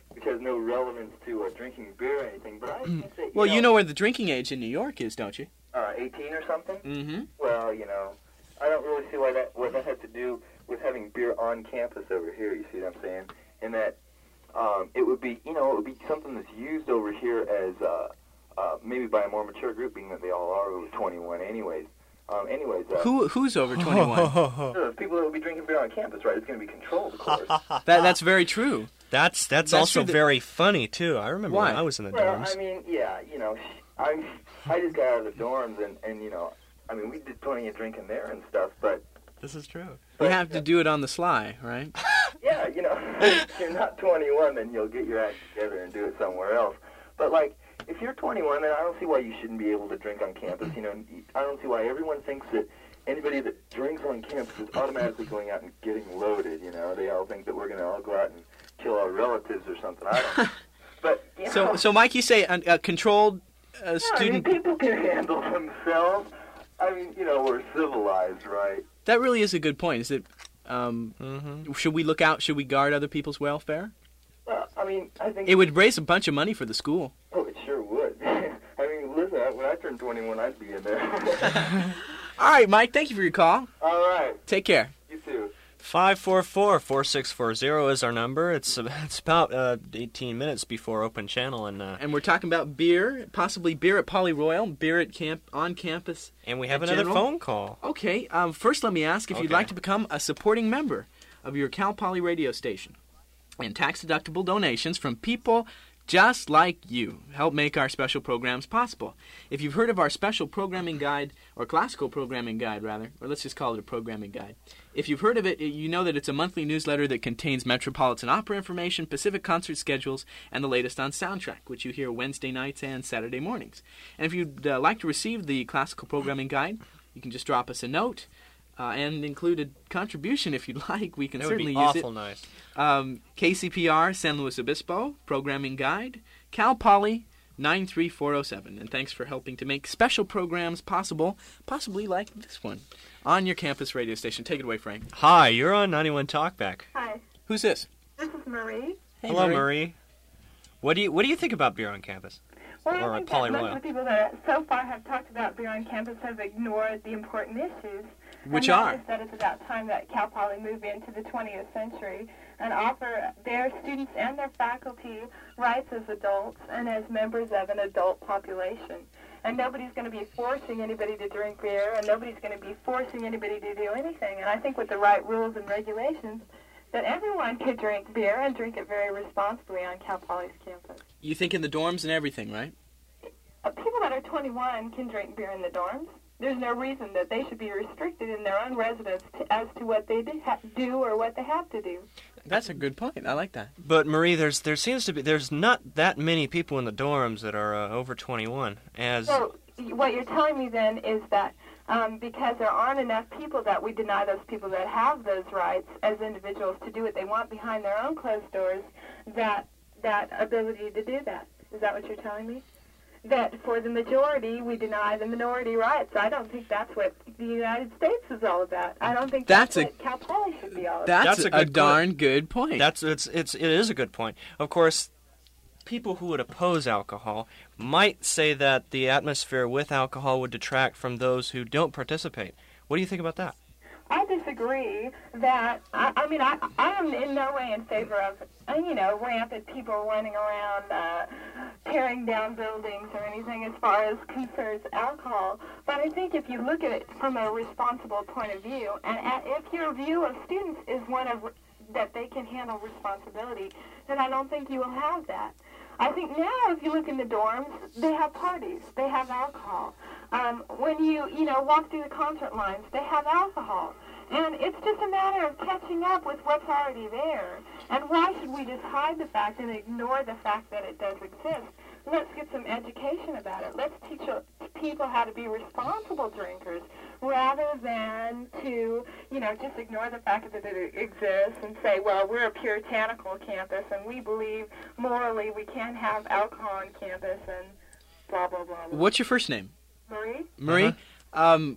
[SPEAKER 14] which has no relevance to uh, drinking beer or anything. But I think that, you
[SPEAKER 3] Well,
[SPEAKER 14] know,
[SPEAKER 3] you know where the drinking age in New York is, don't you?
[SPEAKER 14] uh, eighteen or something.
[SPEAKER 3] Mm-hmm.
[SPEAKER 14] Well, you know, I don't really see why that what that has to do with having beer on campus over here. You see what I'm saying? And that um, it would be, you know, it would be something that's used over here as uh, uh, maybe by a more mature group, being that they all are over twenty-one, anyways. Um, anyways, uh,
[SPEAKER 3] Who who's over twenty-one?
[SPEAKER 14] those people that will be drinking beer on campus, right? It's going to be controlled, of course.
[SPEAKER 3] that that's very true.
[SPEAKER 2] That's that's,
[SPEAKER 3] That's
[SPEAKER 2] also
[SPEAKER 3] true that-
[SPEAKER 2] very funny too. I remember
[SPEAKER 3] Why?
[SPEAKER 2] when I was in the
[SPEAKER 14] Well,
[SPEAKER 2] dorms.
[SPEAKER 14] I mean, yeah, you know, I I just got out of the dorms, and and you know, I mean, we did plenty of drinking there and stuff, but
[SPEAKER 2] This is true.
[SPEAKER 3] You have to do it on the sly, right?
[SPEAKER 14] yeah, you know, if you're not twenty-one, then you'll get your act together and do it somewhere else. But like, if you're twenty-one, then I don't see why you shouldn't be able to drink on campus. You know, I don't see why everyone thinks that anybody that drinks on campus is automatically going out and getting loaded. You know, they all think that we're going to all go out and kill our relatives or something. I don't. But you
[SPEAKER 3] So,
[SPEAKER 14] know,
[SPEAKER 3] so Mike, you say a, a controlled uh,
[SPEAKER 14] yeah, I mean,
[SPEAKER 3] student.
[SPEAKER 14] people can handle themselves. I mean, you know, we're civilized, right?
[SPEAKER 3] That really is a good point. Is it? Um,
[SPEAKER 2] Mm-hmm.
[SPEAKER 3] Should we look out? Should we guard other people's welfare?
[SPEAKER 14] Well, I mean, I think
[SPEAKER 3] It would raise a bunch of money for the school.
[SPEAKER 14] Oh, it sure would. I mean, listen, when I turned twenty-one, I'd be in there.
[SPEAKER 3] All right, Mike. Thank you for your call.
[SPEAKER 14] All right.
[SPEAKER 3] Take care.
[SPEAKER 14] You too.
[SPEAKER 2] five four four, four six four zero is our number. It's uh, it's about uh, eighteen minutes before open channel, and uh,
[SPEAKER 3] And we're talking about beer, possibly beer at Poly Royal, beer at camp on campus.
[SPEAKER 2] and we have
[SPEAKER 3] in
[SPEAKER 2] another
[SPEAKER 3] general.
[SPEAKER 2] phone call.
[SPEAKER 3] Okay. Um, first, let me ask if you'd
[SPEAKER 2] Okay.
[SPEAKER 3] like to become a supporting member of your Cal Poly radio station, and tax-deductible donations from people just like you help make our special programs possible. If you've heard of our special programming guide, or classical programming guide rather, or let's just call it a programming guide. If you've heard of it, you know that it's a monthly newsletter that contains Metropolitan Opera information, Pacific concert schedules, and the latest on Soundtrack, which you hear Wednesday nights and Saturday mornings. And if you'd uh, like to receive the classical programming guide, you can just drop us a note uh, and include a contribution if you'd like. We can
[SPEAKER 2] That would
[SPEAKER 3] certainly
[SPEAKER 2] be
[SPEAKER 3] use
[SPEAKER 2] awful
[SPEAKER 3] it.
[SPEAKER 2] nice.
[SPEAKER 3] Um, K C P R San Luis Obispo Programming Guide, Cal Poly nine three four oh seven. And thanks for helping to make special programs possible, possibly like this one, on your campus radio station. Take it away, Frank.
[SPEAKER 2] Hi, you're on ninety-one Talkback.
[SPEAKER 13] Hi,
[SPEAKER 3] Who's this?
[SPEAKER 13] this is Marie.
[SPEAKER 3] Hey,
[SPEAKER 2] Hello,
[SPEAKER 3] Marie.
[SPEAKER 2] Marie. What do you what do you think about beer on campus?
[SPEAKER 13] Well,
[SPEAKER 2] Or
[SPEAKER 13] I
[SPEAKER 2] a
[SPEAKER 13] think
[SPEAKER 2] Poly
[SPEAKER 13] that most
[SPEAKER 2] Royal.
[SPEAKER 13] of the people that so far have talked about beer on campus have ignored the important issues.
[SPEAKER 3] Which
[SPEAKER 13] and that
[SPEAKER 3] are?
[SPEAKER 13] is that it's about time that Cal Poly move into the twentieth century and offer their students and their faculty rights as adults and as members of an adult population. And nobody's going to be forcing anybody to drink beer, and nobody's going to be forcing anybody to do anything. And I think with the right rules and regulations, that everyone could drink beer and drink it very responsibly on Cal Poly's campus.
[SPEAKER 3] You think in the dorms and everything, right?
[SPEAKER 13] Uh, people that are twenty-one can drink beer in the dorms. There's no reason that they should be restricted in their own residence to, as to what they do, ha- do or what they have to do.
[SPEAKER 3] That's a good point. I like that.
[SPEAKER 2] But Marie, there's there seems to be there's not that many people in the dorms that are uh, over twenty-one. As
[SPEAKER 13] So what you're telling me then is that um, because there aren't enough people, that we deny those people that have those rights as individuals to do what they want behind their own closed doors, that that ability to do that. Is that what you're telling me? That for the majority, we deny the minority rights. I don't think that's what the United States is all about. I don't think that's,
[SPEAKER 3] That's
[SPEAKER 13] what Cal Poly should be all about.
[SPEAKER 3] That's,
[SPEAKER 2] That's a
[SPEAKER 3] a,
[SPEAKER 2] good
[SPEAKER 3] darn good point.
[SPEAKER 2] That's it's it's it is a good point. Of course, people who would oppose alcohol might say that the atmosphere with alcohol would detract from those who don't participate. What do you think about that?
[SPEAKER 13] I disagree that, I, I mean, I, I am in no way in favor of, uh, you know, rampant people running around uh, tearing down buildings or anything as far as concerns alcohol. But I think if you look at it from a responsible point of view, and uh, if your view of students is one of that they can handle responsibility, then I don't think you will have that. I think now, if you look in the dorms, they have parties, they have alcohol. Um, when you, you know, walk through the concert lines, they have alcohol. And it's just a matter of catching up with what's already there. And why should we just hide the fact and ignore the fact that it does exist? Let's get some education about it. Let's teach uh, people how to be responsible drinkers rather than to, you know, just ignore the fact that it exists and say, well, we're a puritanical campus and we believe morally we can't have alcohol on campus and blah, blah, blah, blah.
[SPEAKER 3] What's your first name?
[SPEAKER 13] Marie?
[SPEAKER 3] Marie,
[SPEAKER 2] Uh-huh.
[SPEAKER 3] um,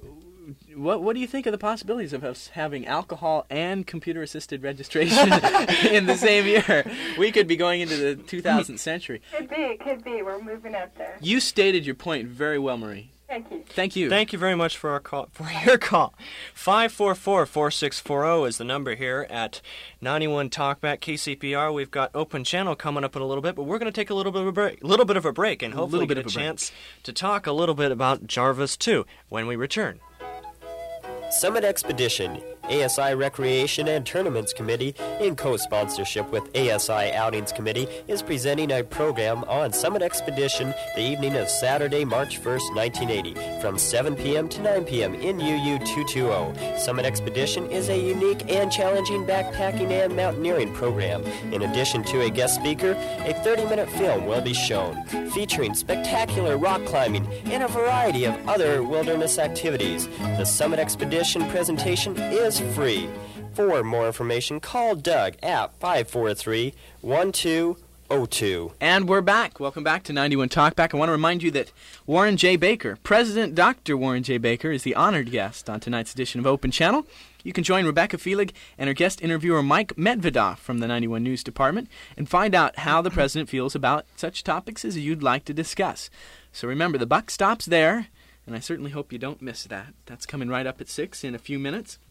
[SPEAKER 3] what what do you think of the possibilities of us having alcohol and computer-assisted registration in the same year? We could be going into the two thousandth century.
[SPEAKER 13] Could be, could be. We're moving up there.
[SPEAKER 3] You stated your point very well, Marie.
[SPEAKER 13] Thank you.
[SPEAKER 3] Thank you.
[SPEAKER 2] Thank you very much for our call, for your call. five four four, four six four zero is the number here at ninety-one Talkback K C P R. We've got Open Channel coming up in a little bit, but we're going to take a little bit of a break, little bit of a break, and hopefully
[SPEAKER 3] bit
[SPEAKER 2] get a,
[SPEAKER 3] of a
[SPEAKER 2] chance to talk a little bit about Jarvis two when we return.
[SPEAKER 15] Summit Expedition, A S I Recreation and Tournaments Committee, in co-sponsorship with A S I Outings Committee, is presenting a program on Summit Expedition the evening of Saturday, March first, nineteen eighty, from seven p.m. to nine p.m. in U U two twenty. Summit Expedition is a unique and challenging backpacking and mountaineering program. In addition to a guest speaker, a thirty-minute film will be shown, featuring spectacular rock climbing and a variety of other wilderness activities. The Summit Expedition presentation is free. For more information, call Doug at five four three, one two zero two.
[SPEAKER 3] And we're back. Welcome back to ninety-one Talkback. I want to remind you that Warren J. Baker, President Doctor Warren J. Baker, is the honored guest on tonight's edition of Open Channel. You can join Rebecca Felig and her guest interviewer Mike Medvedoff from the ninety-one News Department and find out how the President feels about such topics as you'd like to discuss. So remember, the buck stops there. And I certainly hope you don't miss that. That's coming right up at six in a few minutes.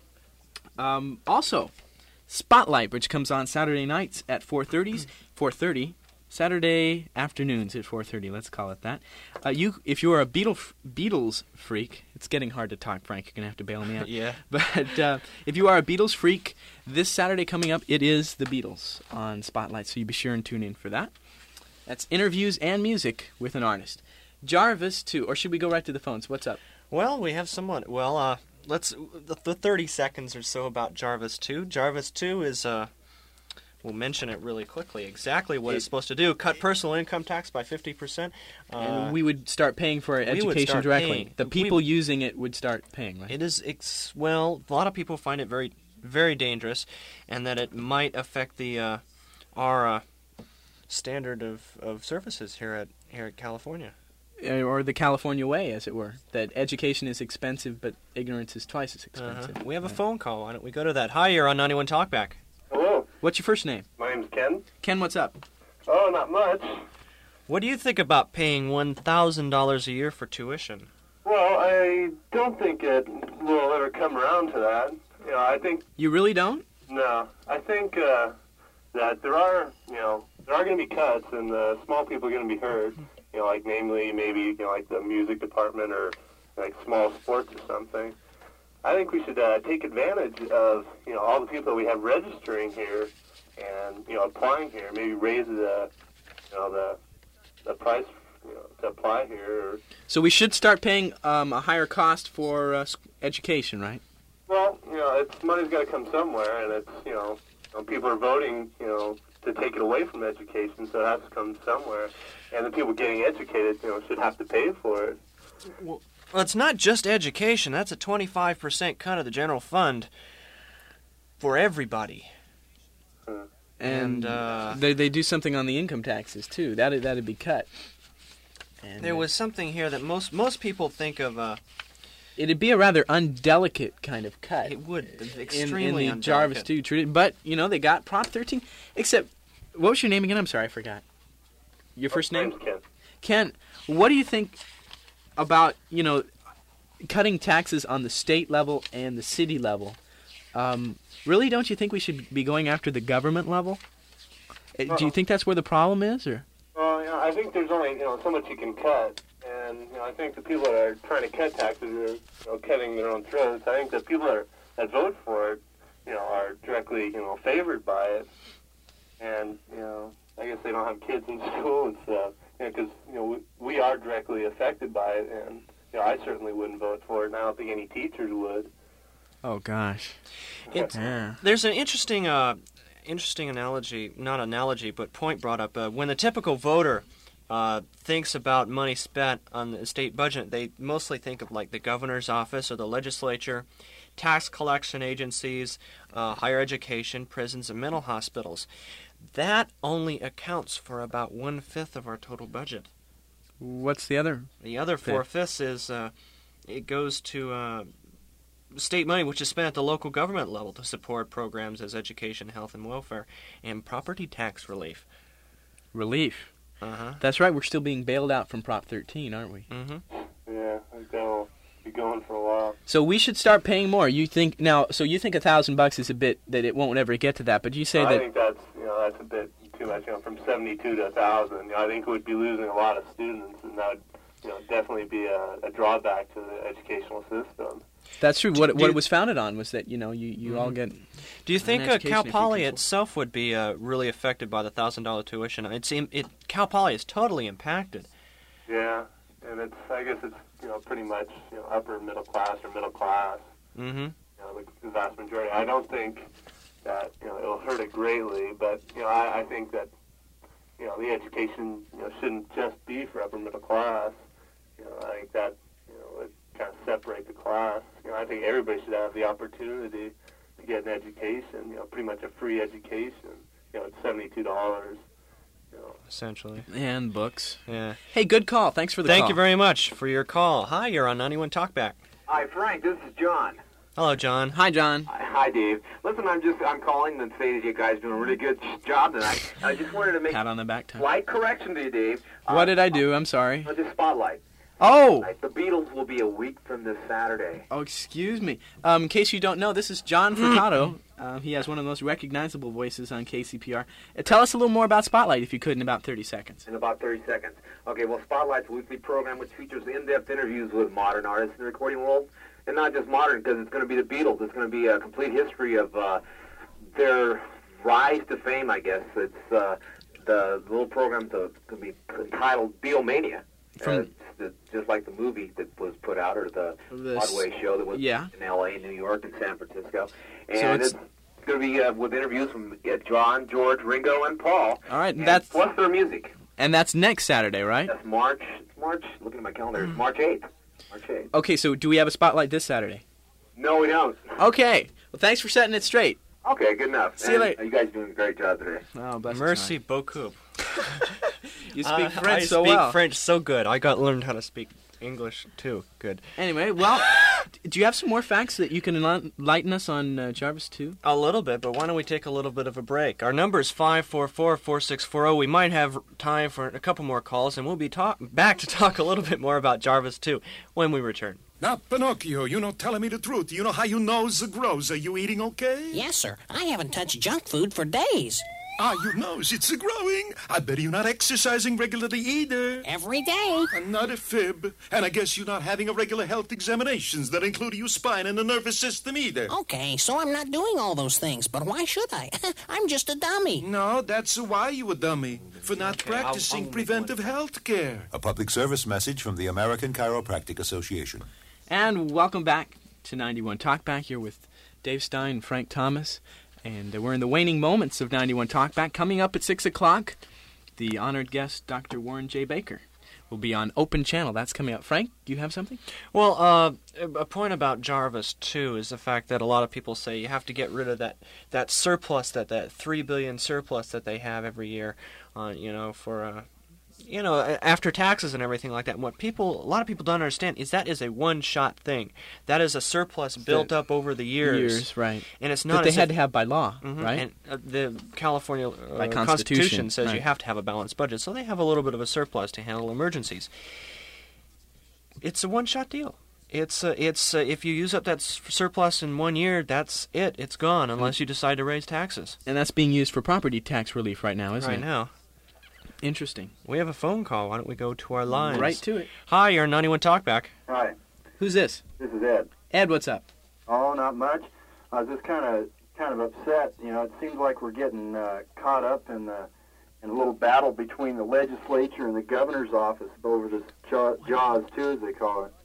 [SPEAKER 3] Um, also, Spotlight, which comes on Saturday nights at four thirty, four thirty, Saturday afternoons at four thirty, let's call it that. Uh, you, if you're a Beatle, Beatles freak, it's getting hard to talk, Frank, you're going to have to bail me out.
[SPEAKER 2] Yeah.
[SPEAKER 3] But uh, if you are a Beatles freak, this Saturday coming up, it is the Beatles on Spotlight, so you be sure and tune in for that. That's interviews and music with an artist. Jarvis two, or should we go right to the phones? What's up?
[SPEAKER 2] Well, we have someone. Well, uh, let's the, the thirty seconds or so about Jarvis two. Jarvis two is uh, we'll mention it really quickly. Exactly what it, it's supposed to do: cut personal income tax by fifty percent. Uh,
[SPEAKER 3] and we would start paying for education directly.
[SPEAKER 2] Paying.
[SPEAKER 3] The people
[SPEAKER 2] we,
[SPEAKER 3] using it would start paying, right?
[SPEAKER 2] It is. It's, well, a lot of people find it very, very dangerous, and that it might affect the uh, our uh, standard of, of services here at here at California.
[SPEAKER 3] Or the California way, as it were. That education is expensive, but ignorance is twice as expensive.
[SPEAKER 2] Uh-huh. We have a phone call. Why don't we go to that? Hi, you're on ninety-one Talkback.
[SPEAKER 16] Hello.
[SPEAKER 3] What's your first name?
[SPEAKER 16] My name's Ken.
[SPEAKER 3] Ken, what's up?
[SPEAKER 16] Oh, not much.
[SPEAKER 2] What do you think about paying one thousand dollars a year for tuition?
[SPEAKER 16] Well, I don't think it will ever come around to that. You know, I think...
[SPEAKER 3] You really don't?
[SPEAKER 16] No. I think uh, that there are, you know, there are going to be cuts, and the small people are going to be hurt. You know, like namely maybe, you know, like the music department or like small sports or something. I think we should uh, take advantage of, you know, all the people that we have registering here and, you know, applying here. Maybe raise the, you know, the the price, you know, to apply here. Or,
[SPEAKER 3] so we should start paying um, a higher cost for uh, education, right?
[SPEAKER 16] Well, you know, it's money's got to come somewhere, and it's, you know, you know, people are voting, you know, to take it away from education, so it has to come somewhere. And the people getting educated, you know, should have to pay for it.
[SPEAKER 2] Well, well it's not just education. That's a twenty-five percent cut of the general fund for everybody.
[SPEAKER 16] Huh.
[SPEAKER 3] And,
[SPEAKER 2] and uh,
[SPEAKER 3] they they do something on the income taxes, too. That'd, that'd be cut.
[SPEAKER 2] And there was something here that most most people think of... Uh,
[SPEAKER 3] It'd be a rather undelicate kind of cut.
[SPEAKER 2] It would.
[SPEAKER 3] in,
[SPEAKER 2] Extremely
[SPEAKER 3] in the
[SPEAKER 2] undelicate.
[SPEAKER 3] Jarvis two tradition. But, you know, they got Prop thirteen. Except, what was your name again? I'm sorry, I forgot. Your first name?
[SPEAKER 16] Ken.
[SPEAKER 3] Ken, what do you think about, you know, cutting taxes on the state level and the city level? Um, really, don't you think we should be going after the government level? Uh, do you think that's where the problem is, or?
[SPEAKER 16] Well, you know, I think there's only, you know, so much you can cut. And, you know, I think the people that are trying to cut taxes are, you know, cutting their own throats. I think the people that, are, that vote for it, you know, are directly, you know, favored by it. And, you know, I guess they don't have kids in school and stuff. You know, because, you know, we, we are directly affected by it. And, you know, I certainly wouldn't vote for it. And I don't think any teachers would.
[SPEAKER 3] Oh, gosh.
[SPEAKER 2] It's,
[SPEAKER 3] yeah.
[SPEAKER 2] There's an interesting, uh, interesting analogy, not analogy, but point brought up. Uh, when the typical voter... Uh, thinks about money spent on the state budget, they mostly think of like the governor's office or the legislature, tax collection agencies, uh, higher education, prisons, and mental hospitals. That only accounts for about one-fifth of our total budget.
[SPEAKER 3] What's the other?
[SPEAKER 2] The other four-fifths is uh, it goes to uh, state money which is spent at the local government level to support programs as education, health and welfare, and property tax relief.
[SPEAKER 3] Relief.
[SPEAKER 2] Uh-huh.
[SPEAKER 3] That's right. We're still being bailed out from Prop thirteen, aren't we?
[SPEAKER 2] Mm-hmm.
[SPEAKER 16] Yeah, I think that'll be going for a while.
[SPEAKER 3] So we should start paying more. You think now? So you think a thousand bucks is a bit that it won't ever get to that? But you say
[SPEAKER 16] I
[SPEAKER 3] that
[SPEAKER 16] think that's you know that's a bit too much. You know, from seventy-two to a thousand. You know, I think it would be losing a lot of students, and that would you know definitely be a, a drawback to the educational system.
[SPEAKER 3] that's true. What
[SPEAKER 2] Do
[SPEAKER 3] what
[SPEAKER 2] you-
[SPEAKER 3] it was founded on was that you know you, you all get.
[SPEAKER 2] Do you think
[SPEAKER 3] an
[SPEAKER 2] uh,
[SPEAKER 3] education
[SPEAKER 2] Cal
[SPEAKER 3] if you
[SPEAKER 2] Poly
[SPEAKER 3] control-
[SPEAKER 2] itself would be uh, really affected by the thousand dollar tuition? It seems it Cal Poly is totally impacted.
[SPEAKER 16] Yeah, and it's I guess it's you know pretty much you know upper middle class or middle class.
[SPEAKER 2] Mm-hmm.
[SPEAKER 16] You know, the, the vast majority. I don't think that you know it'll hurt it greatly, but you know I, I think that you know the education you know shouldn't just be for upper middle class. You know I think that you know it kind of separate the class. You know I think everybody should have the opportunity to get an education. You know pretty much a free education. You know it's seventy-two dollars. You know.
[SPEAKER 2] Essentially.
[SPEAKER 3] And books.
[SPEAKER 2] Yeah.
[SPEAKER 3] Hey, good call. Thanks for the
[SPEAKER 2] Thank
[SPEAKER 3] call.
[SPEAKER 2] you very much for your call. Hi, you're on ninety-one Talkback.
[SPEAKER 17] Hi, Frank. This is John.
[SPEAKER 2] Hello, John.
[SPEAKER 3] Hi, John.
[SPEAKER 17] Hi, Dave. Listen, I'm just I'm calling and say that you guys are doing a really good job tonight. I just wanted to make
[SPEAKER 3] Pat on the back time.
[SPEAKER 17] slight correction to you, Dave.
[SPEAKER 3] What did I do? I'm sorry.
[SPEAKER 17] Uh, just spotlight.
[SPEAKER 3] Oh.
[SPEAKER 17] Right, the Beatles will be a week from this Saturday.
[SPEAKER 3] Oh, excuse me. Um, in case you don't know, this is John Furtado. Uh, he has one of the most recognizable voices on K C P R. Uh, tell us a little more about Spotlight, if you could, in about thirty seconds.
[SPEAKER 17] In about thirty seconds. Okay, well, Spotlight's a weekly program which features in-depth interviews with modern artists in the recording world. And not just modern, because it's going to be the Beatles. It's going to be a complete history of uh, their rise to fame, I guess. It's uh, the little program's going to be entitled Beatlemania.
[SPEAKER 3] From-
[SPEAKER 17] Uh, it's just like the movie that was put out, or the
[SPEAKER 3] The s-
[SPEAKER 17] Broadway show that was
[SPEAKER 3] yeah.
[SPEAKER 17] in L A, New York, and San Francisco. And
[SPEAKER 3] So
[SPEAKER 17] it's,
[SPEAKER 3] it's-
[SPEAKER 17] going to be uh, with interviews from uh, John, George, Ringo, and Paul.
[SPEAKER 3] All right,
[SPEAKER 17] and
[SPEAKER 3] that's
[SPEAKER 17] plus their music.
[SPEAKER 3] and that's next Saturday, right?
[SPEAKER 17] That's March. March. Looking at my calendar, it's March eighth. March eighth.
[SPEAKER 3] Okay, so do we have a Spotlight this Saturday?
[SPEAKER 17] No, we don't.
[SPEAKER 3] Okay. Well, thanks for setting it straight.
[SPEAKER 17] Okay, good enough.
[SPEAKER 3] See you
[SPEAKER 17] And,
[SPEAKER 3] later.
[SPEAKER 17] uh, You guys are doing a great job today.
[SPEAKER 3] Oh, bless
[SPEAKER 2] Merci beaucoup.
[SPEAKER 3] You speak
[SPEAKER 2] Uh,
[SPEAKER 3] French
[SPEAKER 2] I
[SPEAKER 3] so
[SPEAKER 2] speak
[SPEAKER 3] well.
[SPEAKER 2] French so good. I got learned how to speak English too. Good.
[SPEAKER 3] Anyway, well, do you have some more facts that you can enlighten us on uh, Jarvis too?
[SPEAKER 2] A little bit, but why don't we take a little bit of a break? Our number is five four four, four six four zero. We might have time for a couple more calls, and we'll be talk- back to talk a little bit more about Jarvis too when we return.
[SPEAKER 18] Now, Pinocchio, you know, telling me the truth. You know how your nose grows. Are you eating okay?
[SPEAKER 19] Yes, sir. I haven't touched junk food for days.
[SPEAKER 18] Ah, your nose, it's growing. I bet you're not exercising regularly either.
[SPEAKER 19] Every day.
[SPEAKER 18] Not a fib. And I guess you're not having a regular health examinations that include your spine and the nervous system either.
[SPEAKER 19] Okay, so I'm not doing all those things, but why should I? I'm just a dummy.
[SPEAKER 18] No, that's why you a dummy. For not
[SPEAKER 19] Okay, I'll-
[SPEAKER 18] practicing
[SPEAKER 19] I'll-
[SPEAKER 18] preventive health care.
[SPEAKER 20] A public service message from the American Chiropractic Association.
[SPEAKER 3] And welcome back to ninety-one Talkback here with Dave Stein and Frank Thomas. And uh, we're in the waning moments of ninety-one Talkback. Coming up at six o'clock, the honored guest, Doctor Warren J. Baker, will be on Open Channel. That's coming up. Frank, do you have something?
[SPEAKER 2] Well, uh, a point about Jarvis, too, is the fact that a lot of people say you have to get rid of that, that surplus, that, that three billion dollars surplus that they have every year, uh, you know, for... Uh, you know, after taxes and everything like that. And what people, a lot of people don't understand is that is a one-shot thing. That is a surplus built up over the years.
[SPEAKER 3] Years, right.
[SPEAKER 2] And it's
[SPEAKER 3] That
[SPEAKER 2] not
[SPEAKER 3] they
[SPEAKER 2] as
[SPEAKER 3] had
[SPEAKER 2] if-
[SPEAKER 3] to have by law,
[SPEAKER 2] Mhm.
[SPEAKER 3] right?
[SPEAKER 2] And uh, the California uh,
[SPEAKER 3] By
[SPEAKER 2] Constitution,
[SPEAKER 3] Constitution,
[SPEAKER 2] says you
[SPEAKER 3] right.
[SPEAKER 2] have to have a balanced budget, so they have a little bit of a surplus to handle emergencies. It's a one-shot deal. It's uh, it's uh, if you use up that s- surplus in one year, that's it. It's gone unless you decide to raise taxes.
[SPEAKER 3] And that's being used for property tax relief right now, isn't
[SPEAKER 2] right
[SPEAKER 3] it?
[SPEAKER 2] now.
[SPEAKER 3] Interesting.
[SPEAKER 2] We have a phone call. Why don't we go to our lines?
[SPEAKER 3] Right to it.
[SPEAKER 2] Hi, you're on ninety-one Talkback.
[SPEAKER 21] Hi,
[SPEAKER 3] Who's this?
[SPEAKER 21] this is Ed.
[SPEAKER 3] Ed, what's up?
[SPEAKER 21] Oh, not much. I was just kind of kind of upset. You know, it seems like we're getting uh, caught up in the in a little battle between the legislature and the governor's office over this Jaw- Jaws two, as they call it.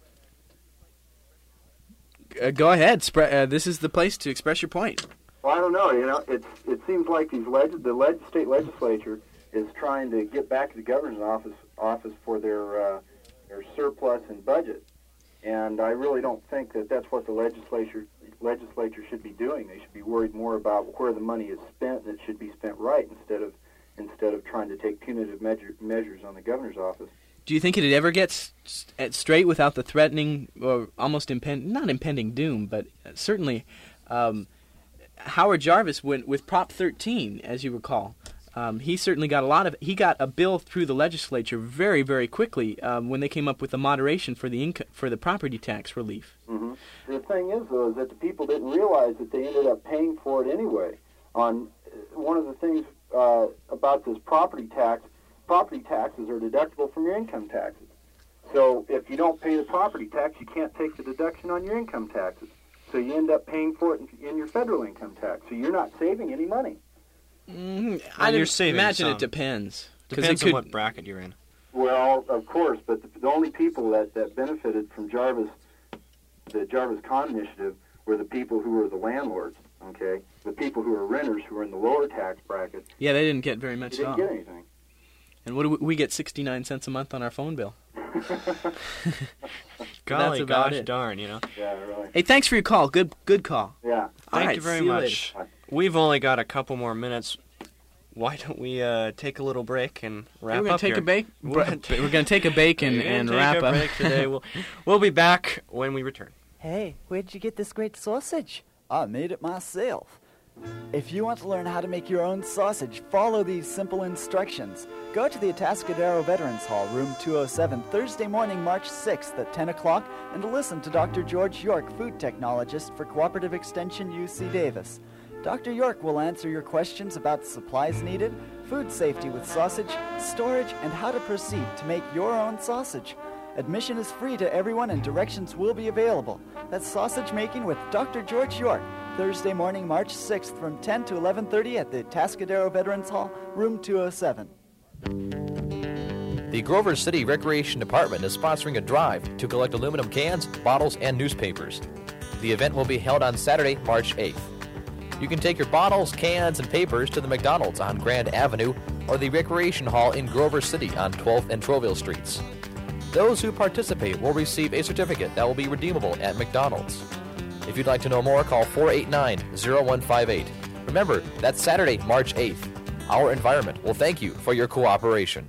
[SPEAKER 3] Uh, go ahead. Spre- uh, this is the place to express your point.
[SPEAKER 21] Well, I don't know. You know, it's it seems like these leg- the leg- state legislature is trying to get back to the governor's office office for their uh, their surplus and budget, and I really don't think that that's what the legislature legislature should be doing. They should be worried more about where the money is spent, and it should be spent right instead of instead of trying to take punitive measure, measures on the governor's office.
[SPEAKER 3] Do you think it'd ever get s- s- straight without the threatening or almost impend not impending doom, but certainly um, Howard Jarvis went with Prop thirteen, as you recall. Um, he certainly got a lot of. He got a bill through the legislature very, very quickly um, when they came up with the moderation for the inco- for the property tax relief.
[SPEAKER 21] Mm-hmm. The thing is, though, is that the people didn't realize that they ended up paying for it anyway. On uh, one of the things uh, about this property tax, property taxes are deductible from your income taxes. So if you don't pay the property tax, you can't take the deduction on your income taxes. So you end up paying for it in, in your federal income tax. So you're not saving any money.
[SPEAKER 3] Mm,
[SPEAKER 2] Well,
[SPEAKER 3] I
[SPEAKER 2] you're
[SPEAKER 3] didn't
[SPEAKER 2] saving
[SPEAKER 3] imagine
[SPEAKER 2] some.
[SPEAKER 3] it depends. 'Cause
[SPEAKER 2] Depends
[SPEAKER 3] it
[SPEAKER 2] on
[SPEAKER 3] could-
[SPEAKER 2] what bracket you're in.
[SPEAKER 21] Well, of course, but the, the only people that, that benefited from Jarvis, the Jarvis Con Initiative, were the people who were the landlords, okay? The people who were renters who were in the lower tax bracket.
[SPEAKER 3] Yeah, they didn't get very much
[SPEAKER 21] They
[SPEAKER 3] at all.
[SPEAKER 21] didn't get anything.
[SPEAKER 3] And what do we, we get sixty-nine cents a month on our phone bill.
[SPEAKER 2] Golly
[SPEAKER 3] That's about
[SPEAKER 2] gosh
[SPEAKER 3] it.
[SPEAKER 2] darn, you know.
[SPEAKER 21] Yeah, really.
[SPEAKER 3] Hey, thanks for your call. Good good call.
[SPEAKER 21] Yeah.
[SPEAKER 3] All
[SPEAKER 2] Thank
[SPEAKER 3] right,
[SPEAKER 2] you very
[SPEAKER 3] see you
[SPEAKER 2] much.
[SPEAKER 3] later.
[SPEAKER 2] We've only got a couple more minutes. Why don't we uh, take a little break and wrap
[SPEAKER 3] We're gonna
[SPEAKER 2] up
[SPEAKER 3] take
[SPEAKER 2] here?
[SPEAKER 3] a break.
[SPEAKER 2] We're
[SPEAKER 3] Br- We're gonna take a break and,
[SPEAKER 2] We're gonna
[SPEAKER 3] and
[SPEAKER 2] take
[SPEAKER 3] wrap
[SPEAKER 2] a
[SPEAKER 3] up.
[SPEAKER 2] break today. We'll, we'll be back when we return.
[SPEAKER 1] Hey, where'd you get this great sausage? I made it myself. If you want to learn how to make your own sausage, follow these simple instructions. Go to the Atascadero Veterans Hall, room two oh seven, Thursday morning, March sixth at ten o'clock, and listen to Doctor George York, food technologist for Cooperative Extension U C Davis. Doctor York will answer your questions about supplies needed, food safety with sausage, storage, and how to proceed to make your own sausage. Admission is free to everyone and directions will be available. That's Sausage Making with Doctor George York, Thursday morning, March sixth from ten to eleven thirty at the Atascadero Veterans Hall, room two oh seven.
[SPEAKER 22] The Grover City Recreation Department is sponsoring a drive to collect aluminum cans, bottles, and newspapers. The event will be held on Saturday, March eighth. You can take your bottles, cans, and papers to the McDonald's on Grand Avenue or the Recreation Hall in Grover City on twelfth and Troville Streets. Those who participate will receive a certificate that will be redeemable at McDonald's. If you'd like to know more, call four eight nine, oh one five eight. Remember, that's Saturday, March eighth. Our environment will thank you for your cooperation.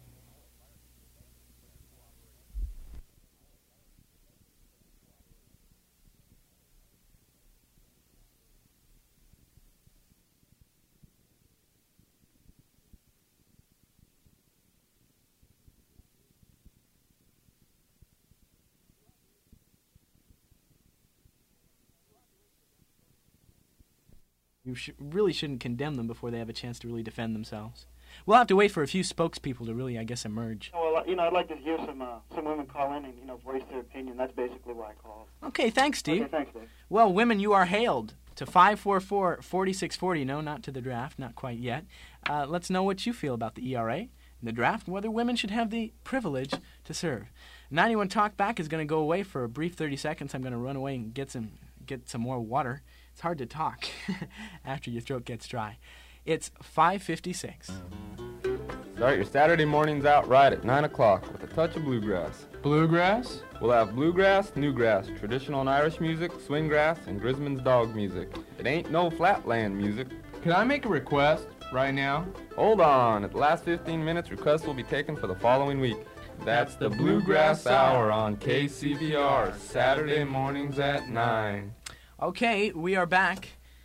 [SPEAKER 3] You sh- really shouldn't condemn them before they have a chance to really defend themselves. We'll have to wait for a few spokespeople to really, I guess, emerge.
[SPEAKER 23] Well, you know, I'd like to hear some uh, some women call in and, you know, voice their opinion. That's basically why I called.
[SPEAKER 3] Okay, thanks, Steve.
[SPEAKER 23] Okay, thanks, Dave.
[SPEAKER 3] Well, women, you are hailed to five four four, four six four zero. No, not to the draft, not quite yet. Uh, let's know what you feel about the E R A and the draft, and whether women should have the privilege to serve. ninety-one Talk Back is going to go away for a brief thirty seconds. I'm going to run away and get some get some more water. It's hard to talk after your throat gets dry. It's five fifty-six.
[SPEAKER 24] Start your Saturday mornings out right at nine o'clock with a touch of bluegrass. Bluegrass? We'll have bluegrass, newgrass, traditional and Irish music, swinggrass, and Grisman's dog music. It ain't no flatland music. Can I make a request right now? Hold on. At the last fifteen minutes, requests will be taken for the following week. That's the Bluegrass Hour on K C V R, Saturday mornings at nine.
[SPEAKER 3] Okay, we are back.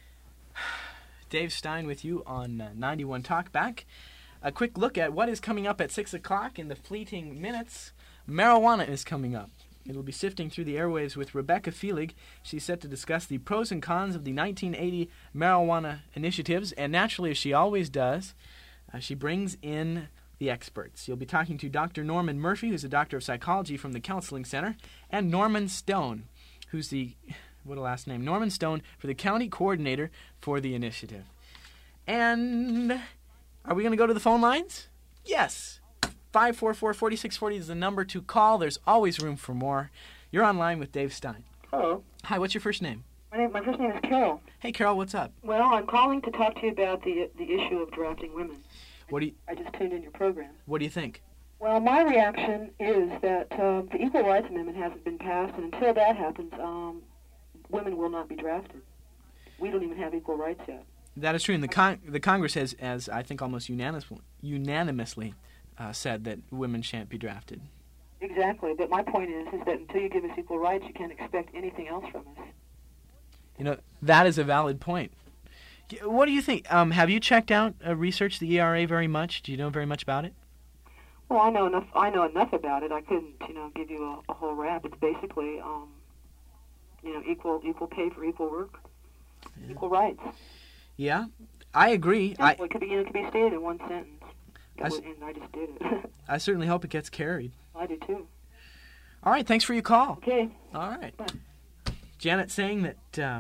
[SPEAKER 3] Dave Stein with you on uh, ninety-one Talk Back. A quick look at what is coming up at six o'clock in the fleeting minutes. Marijuana is coming up. It'll be sifting through the airwaves with Rebecca Feelig. She's set to discuss the pros and cons of the nineteen eighty marijuana initiatives, and naturally, as she always does, uh, she brings in the experts. You'll be talking to Doctor Norman Murphy, who's a doctor of psychology from the Counseling Center, and Norman Stone, who's the, what a last name, Norman Stone, for the county coordinator for the initiative. And are we going to go to the phone lines? Yes. five four four, four six four zero is the number to call. There's always room for more. You're online with Dave Stein.
[SPEAKER 25] Hello.
[SPEAKER 3] Hi, what's your first name?
[SPEAKER 25] My name, my first name is Carol.
[SPEAKER 3] Hey, Carol, what's up?
[SPEAKER 25] Well, I'm calling to talk to you about the the issue of drafting women.
[SPEAKER 3] What do you,
[SPEAKER 25] I just tuned in your program.
[SPEAKER 3] what do you think?
[SPEAKER 25] Well, my reaction is that um, the Equal Rights Amendment hasn't been passed, and until that happens, um, women will not be drafted. We don't even have equal rights yet.
[SPEAKER 3] That is true, and the con- the Congress has, as I think almost unanimous- unanimously uh, said that women shan't be drafted.
[SPEAKER 25] Exactly, but my point is, is that until you give us equal rights, you can't expect anything else from us.
[SPEAKER 3] You know, that is a valid point. What do you think? Um, have you checked out, uh, researched the E R A very much? Do you know very much about it?
[SPEAKER 25] Well, I know enough. I know enough about it. I couldn't, you know, give you a, a whole rap. It's basically, um, you know, equal equal pay for equal work, yeah. equal rights.
[SPEAKER 3] Yeah, I agree.
[SPEAKER 25] Yeah,
[SPEAKER 3] I
[SPEAKER 25] well, it could be, you know, it could be stated in one sentence.
[SPEAKER 3] I,
[SPEAKER 25] was, and I just did it.
[SPEAKER 3] I certainly hope it gets carried.
[SPEAKER 25] I do too.
[SPEAKER 3] All right, thanks for your call.
[SPEAKER 25] Okay.
[SPEAKER 3] All right. Bye. Janet saying that uh,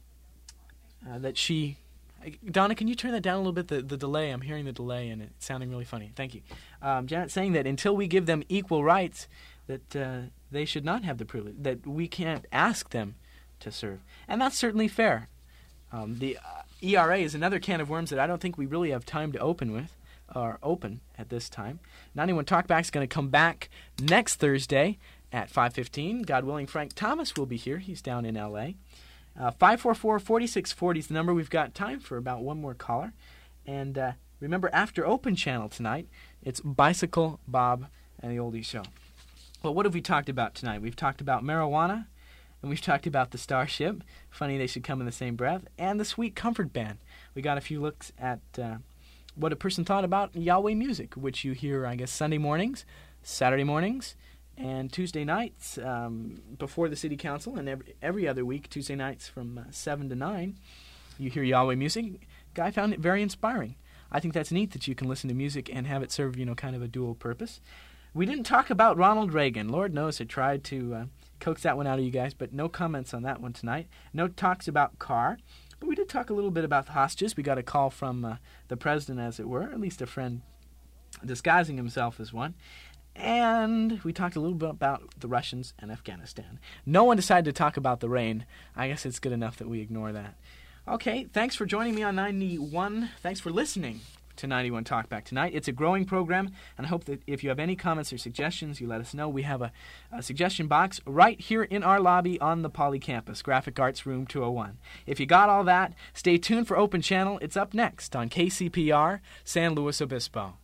[SPEAKER 3] uh, that she. Donna, can you turn that down a little bit? The the delay. I'm hearing the delay, and it's sounding really funny. Thank you. Um, Janet saying that until we give them equal rights, that uh, they should not have the privilege. That we can't ask them to serve, and that's certainly fair. Um, the uh, E R A is another can of worms that I don't think we really have time to open with, or open at this time. ninety-one Talkback is going to come back next Thursday at five fifteen. God willing, Frank Thomas will be here. He's down in L A Uh, five four four, four six four zero is the number. We've got time for about one more caller. And uh, remember, after Open Channel tonight, it's Bicycle Bob and the Oldie Show. Well, what have we talked about tonight? We've talked about marijuana, and we've talked about the Starship. Funny they should come in the same breath. And the Sweet Comfort Band. We got a few looks at uh, what a person thought about Yahweh music, which you hear, I guess, Sunday mornings, Saturday mornings, and Tuesday nights um, before the city council, and every, every other week, Tuesday nights from uh, seven to nine, you hear Yahweh music. Guy found it very inspiring. I think that's neat that you can listen to music and have it serve, you know, kind of a dual purpose. We didn't talk about Ronald Reagan. Lord knows I tried to uh, coax that one out of you guys, but no comments on that one tonight. No talks about Carr. But we did talk a little bit about the hostages. We got a call from uh, the president, as it were, at least a friend disguising himself as one. And we talked a little bit about the Russians and Afghanistan. No one decided to talk about the rain. I guess it's good enough that we ignore that. Okay, thanks for joining me on ninety-one. Thanks for listening to ninety-one Talkback tonight. It's a growing program, and I hope that if you have any comments or suggestions, you let us know. We have a, a suggestion box right here in our lobby on the Poly campus, Graphic Arts Room two oh one. If you got all that, stay tuned for Open Channel. It's up next on K C P R, San Luis Obispo.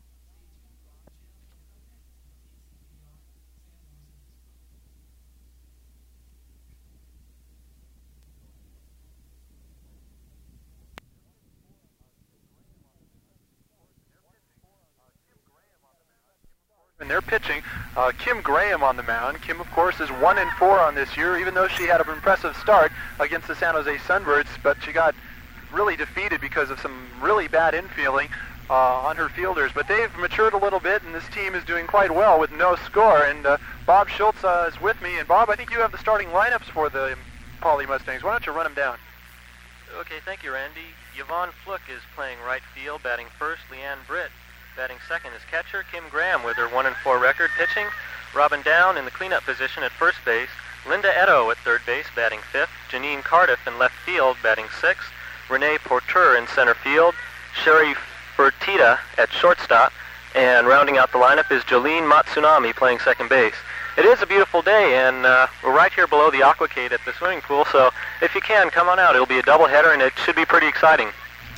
[SPEAKER 4] And they're pitching uh, Kim Graham on the mound. Kim, of course, is one and four on this year, even though she had an impressive start against the San Jose Sunbirds, but she got really defeated because of some really bad infielding uh, on her fielders. But they've matured a little bit, and this team is doing quite well with no score. And uh, Bob Schultz uh, is with me. And Bob, I think you have the starting lineups for the Poly Mustangs. Why don't you run them down?
[SPEAKER 5] Okay, thank you, Randy. Yvonne Fluck is playing right field, batting first. Leanne Britt batting second is catcher. Kim Graham with her one and four record pitching. Robin Down in the cleanup position at first base. Linda Edo at third base batting fifth. Janine Cardiff in left field batting sixth. Renee Porter in center field. Sherry Fertitta at shortstop. And rounding out the lineup is Jolene Matsunami playing second base. It is a beautiful day, and uh, we're right here below the Aquacade at the swimming pool, so if you can, come on out. It'll be a doubleheader, and it should be pretty exciting.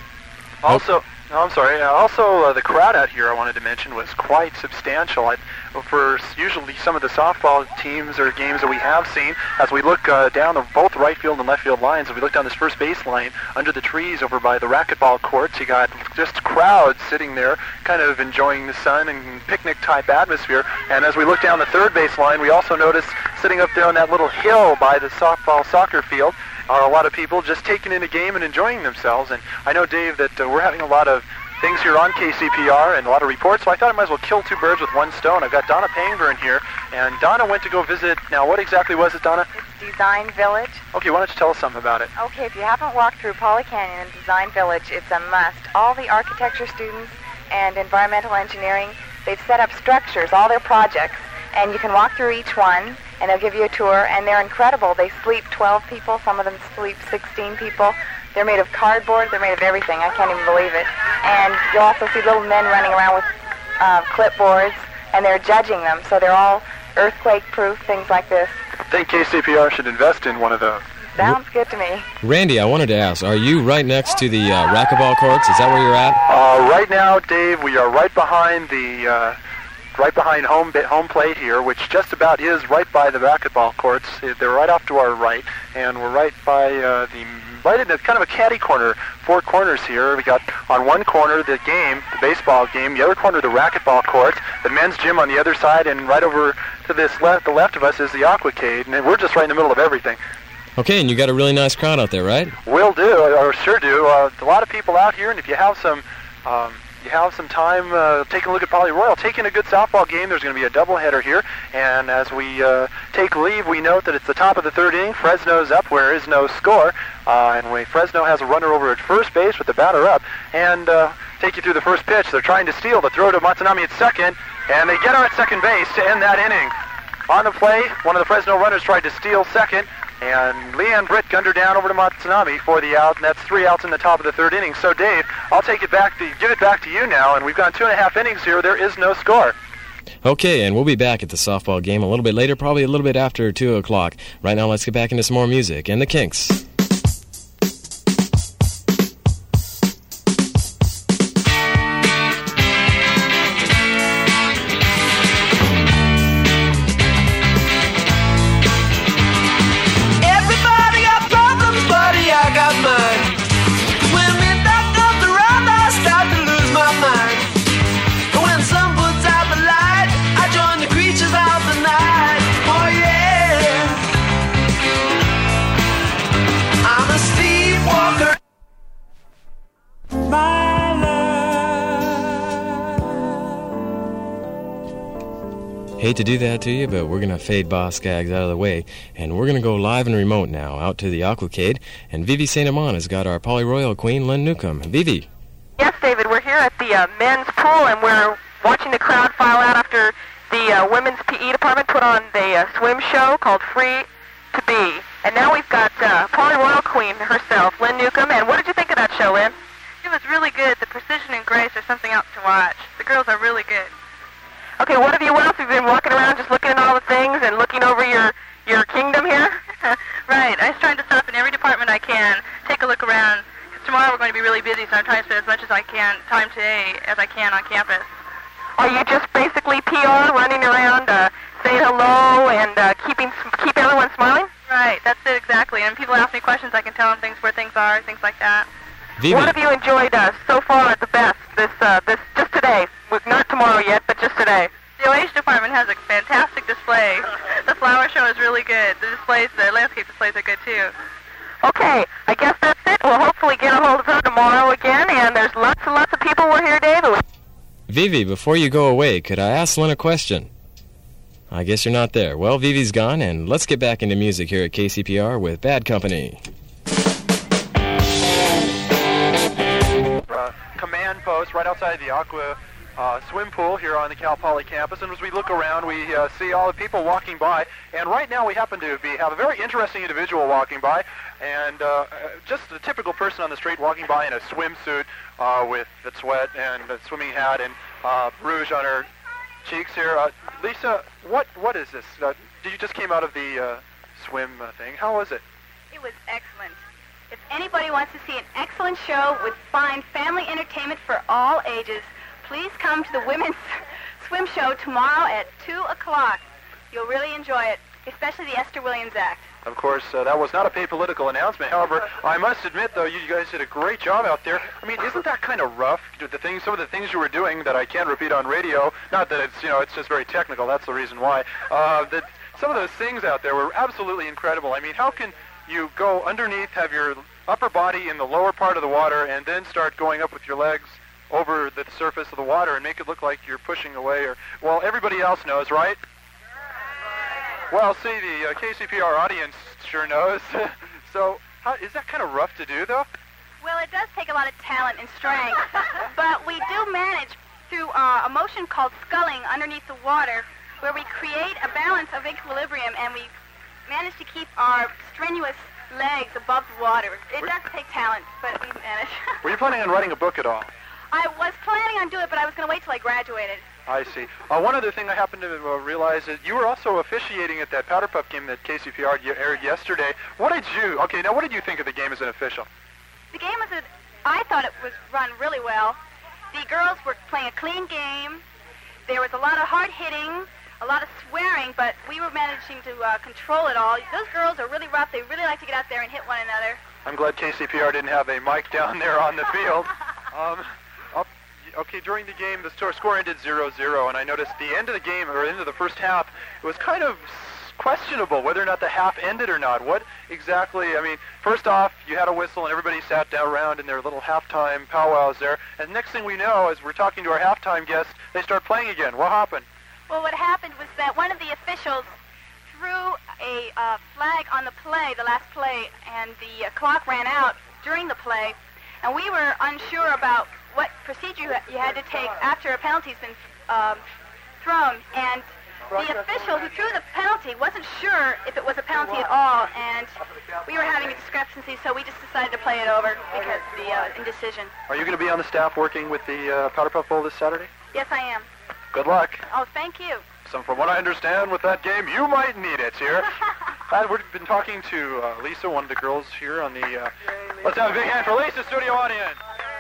[SPEAKER 4] Also, oh, I'm sorry, uh, also uh, the crowd out here I wanted to mention was quite substantial. I, for usually some of the softball teams or games that we have seen, as we look uh, down the, both right field and left field lines, as we look down this first base line under the trees over by the racquetball courts, you got just crowds sitting there kind of enjoying the sun and picnic-type atmosphere. And as we look down the third base line, we also notice sitting up there on that little hill by the softball soccer field are a lot of people just taking in a game and enjoying themselves. And I know, Dave, that uh, we're having a lot of things here on K C P R and a lot of reports, so I thought I might as well kill two birds with one stone. I've got Donna Pangburn here, and Donna went to go visit. Now, what exactly was it, Donna?
[SPEAKER 7] It's Design Village.
[SPEAKER 4] Okay, why don't you tell us something about it?
[SPEAKER 7] Okay, if you haven't walked through Poly Canyon and Design Village, it's a must. All the architecture students and environmental engineering, they've set up structures, all their projects, and you can walk through each one, and they'll give you a tour, and they're incredible. They sleep twelve people, some of them sleep sixteen people. They're made of cardboard, they're made of everything. I can't even believe it. And you'll also see little men running around with uh, clipboards, and they're judging them, so they're all earthquake-proof, things like this.
[SPEAKER 4] I think K C P R should invest in one of those.
[SPEAKER 7] Sounds good to me.
[SPEAKER 8] Randy, I wanted to ask, are you right next to the uh, racquetball courts? Is that where you're at?
[SPEAKER 4] Uh, right now, Dave, we are right behind the uh, right behind home home plate here, which just about is right by the racquetball courts. They're right off to our right, and we're right by uh, the right in the kind of a caddy corner, four corners here. We got on one corner the game, the baseball game, the other corner the racquetball courts, the men's gym on the other side, and right over to this left, the left of us is the Aquacade, and we're just right in the middle of everything.
[SPEAKER 8] Okay, and you got a really nice crowd out there, right?
[SPEAKER 4] Will do, or sure do. Uh, a lot of people out here, and if you have some, um, you have some time, uh, take a look at Poly Royal. Taking a good softball game. There's going to be a doubleheader here, and as we uh, take leave, we note that it's the top of the third inning. Fresno's up where there is no score, uh, and we, Fresno has a runner over at first base with the batter up, and uh, take you through the first pitch. They're trying to steal the throw to Matsunami at second, and they get her at second base to end that inning. On the play, one of the Fresno runners tried to steal second, and Leanne Britt gunned her down over to Matsunami for the out, and that's three outs in the top of the third inning. So, Dave, I'll take it back to give it back to you now, and we've gone two and a half innings here. There is no score.
[SPEAKER 8] Okay, and we'll be back at the softball game a little bit later, probably a little bit after two o'clock. Right now, let's get back into some more music and the Kinks. Hate to do that to you, but we're going to fade Boss Skaggs out of the way, and we're going to go live and remote now out to the Aquacade, and Vivi Saint Amand has got our Poly Royal queen, Lynn Newcomb. Vivi.
[SPEAKER 9] Yes, David, we're here at the uh, men's pool, and we're watching the crowd file out after the uh, women's P E department put on the uh, swim show called Free to Be. And now we've got uh, Poly Royal queen herself, Lynn Newcomb, and what did you think of that show, Lynn?
[SPEAKER 10] It was really good. The precision and grace are something else to watch. The girls are really good.
[SPEAKER 9] Okay, what have you, what else have you been walking around just looking at all the things and looking over your, your kingdom here?
[SPEAKER 10] Right. I was trying to stop in every department I can, take a look around. Because tomorrow we're going to be really busy, so I'm trying to spend as much as I can, time today as I can on campus.
[SPEAKER 9] Are you just basically P R, running around, uh, saying hello and uh, keeping keep everyone smiling?
[SPEAKER 10] Right. That's it exactly. And when people ask me questions, I can tell them things where things are, things like that.
[SPEAKER 9] Vivi. What have you enjoyed uh, so far the best this uh, this just today? Not tomorrow yet, but just today.
[SPEAKER 10] The O H department has a fantastic display. The flower show is really good. The displays, the landscape displays are good too.
[SPEAKER 9] Okay, I guess that's it. We'll hopefully get a hold of her tomorrow again, and there's lots and lots of people who are here, David.
[SPEAKER 8] Vivi, before you go away, could I ask Lynn a question? I guess you're not there. Well, Vivi's gone, and let's get back into music here at K C P R with Bad Company.
[SPEAKER 4] Uh, command post right outside the Aqua uh, swim pool here on the Cal Poly campus, and as we look around, we uh, see all the people walking by, and right now we happen to be, have a very interesting individual walking by, and uh, just a typical person on the street walking by in a swimsuit uh, with the sweat and a swimming hat and uh, rouge on her cheeks here. Uh, Lisa, what what is this? Uh, did you just came out of the uh, swim uh, thing? How was it?
[SPEAKER 11] It was excellent. If anybody wants to see an excellent show with fine family entertainment for all ages, please come to the women's swim show tomorrow at two o'clock. You'll really enjoy it, especially the Esther Williams Act.
[SPEAKER 4] Of course, uh, that was not a paid political announcement. However, I must admit, though, you guys did a great job out there. I mean, isn't that kind of rough? The things, some of the things you were doing that I can't repeat on radio. Not that it's, you know, it's just very technical. That's the reason why. Uh, that some of those things out there were absolutely incredible. I mean, how can you go underneath, have your upper body in the lower part of the water, and then start going up with your legs over the surface of the water and make it look like you're pushing away? Or, well, everybody else knows, right? Well, see, the uh, K C P R audience sure knows. So, how, is that kind of rough to do, though?
[SPEAKER 11] Well, it does take a lot of talent and strength, but we do manage through uh, a motion called sculling underneath the water, where we create a balance of equilibrium, and we manage to keep our strenuous legs above the water. It does take talent, but we manage.
[SPEAKER 4] Were you planning on writing a book at all?
[SPEAKER 11] I was planning on doing it, but I was going to wait till I graduated.
[SPEAKER 4] I see. Uh, one other thing I happened to uh, realize is you were also officiating at that Powder Puff game that K C P R aired yesterday. What did you, okay, now what did you think of the game as an official?
[SPEAKER 11] The game was, a, I thought it was run really well. The girls were playing a clean game. There was a lot of hard hitting, a lot of swearing, but we were managing to uh, control it all. Those girls are really rough. They really like to get out there and hit one another.
[SPEAKER 4] I'm glad K C P R didn't have a mic down there on the field. Um, up, okay, during the game, the score, score ended zero zero, and I noticed the end of the game, or end of the first half, it was kind of questionable whether or not the half ended or not. What exactly, I mean, first off, you had a whistle and everybody sat down around in their little halftime powwows there, and next thing we know, as we're talking to our halftime guests, they start playing again. What happened?
[SPEAKER 11] Well, what happened was that one of the officials threw a uh, flag on the play, the last play, and the uh, clock ran out during the play, and we were unsure about what procedure you had to take after a penalty's been um, thrown, and the official who threw the penalty wasn't sure if it was a penalty at all, and we were having a discrepancy, so we just decided to play it over because of the uh, indecision.
[SPEAKER 4] Are you going to be on the staff working with the uh, Powder Puff Bowl this Saturday?
[SPEAKER 11] Yes, I am.
[SPEAKER 4] Good luck.
[SPEAKER 11] Oh, thank you.
[SPEAKER 4] So from what I understand with that game, you might need it here. And we've been talking to uh, Lisa, one of the girls here on the... Uh, let's have a big hand for Lisa, studio audience.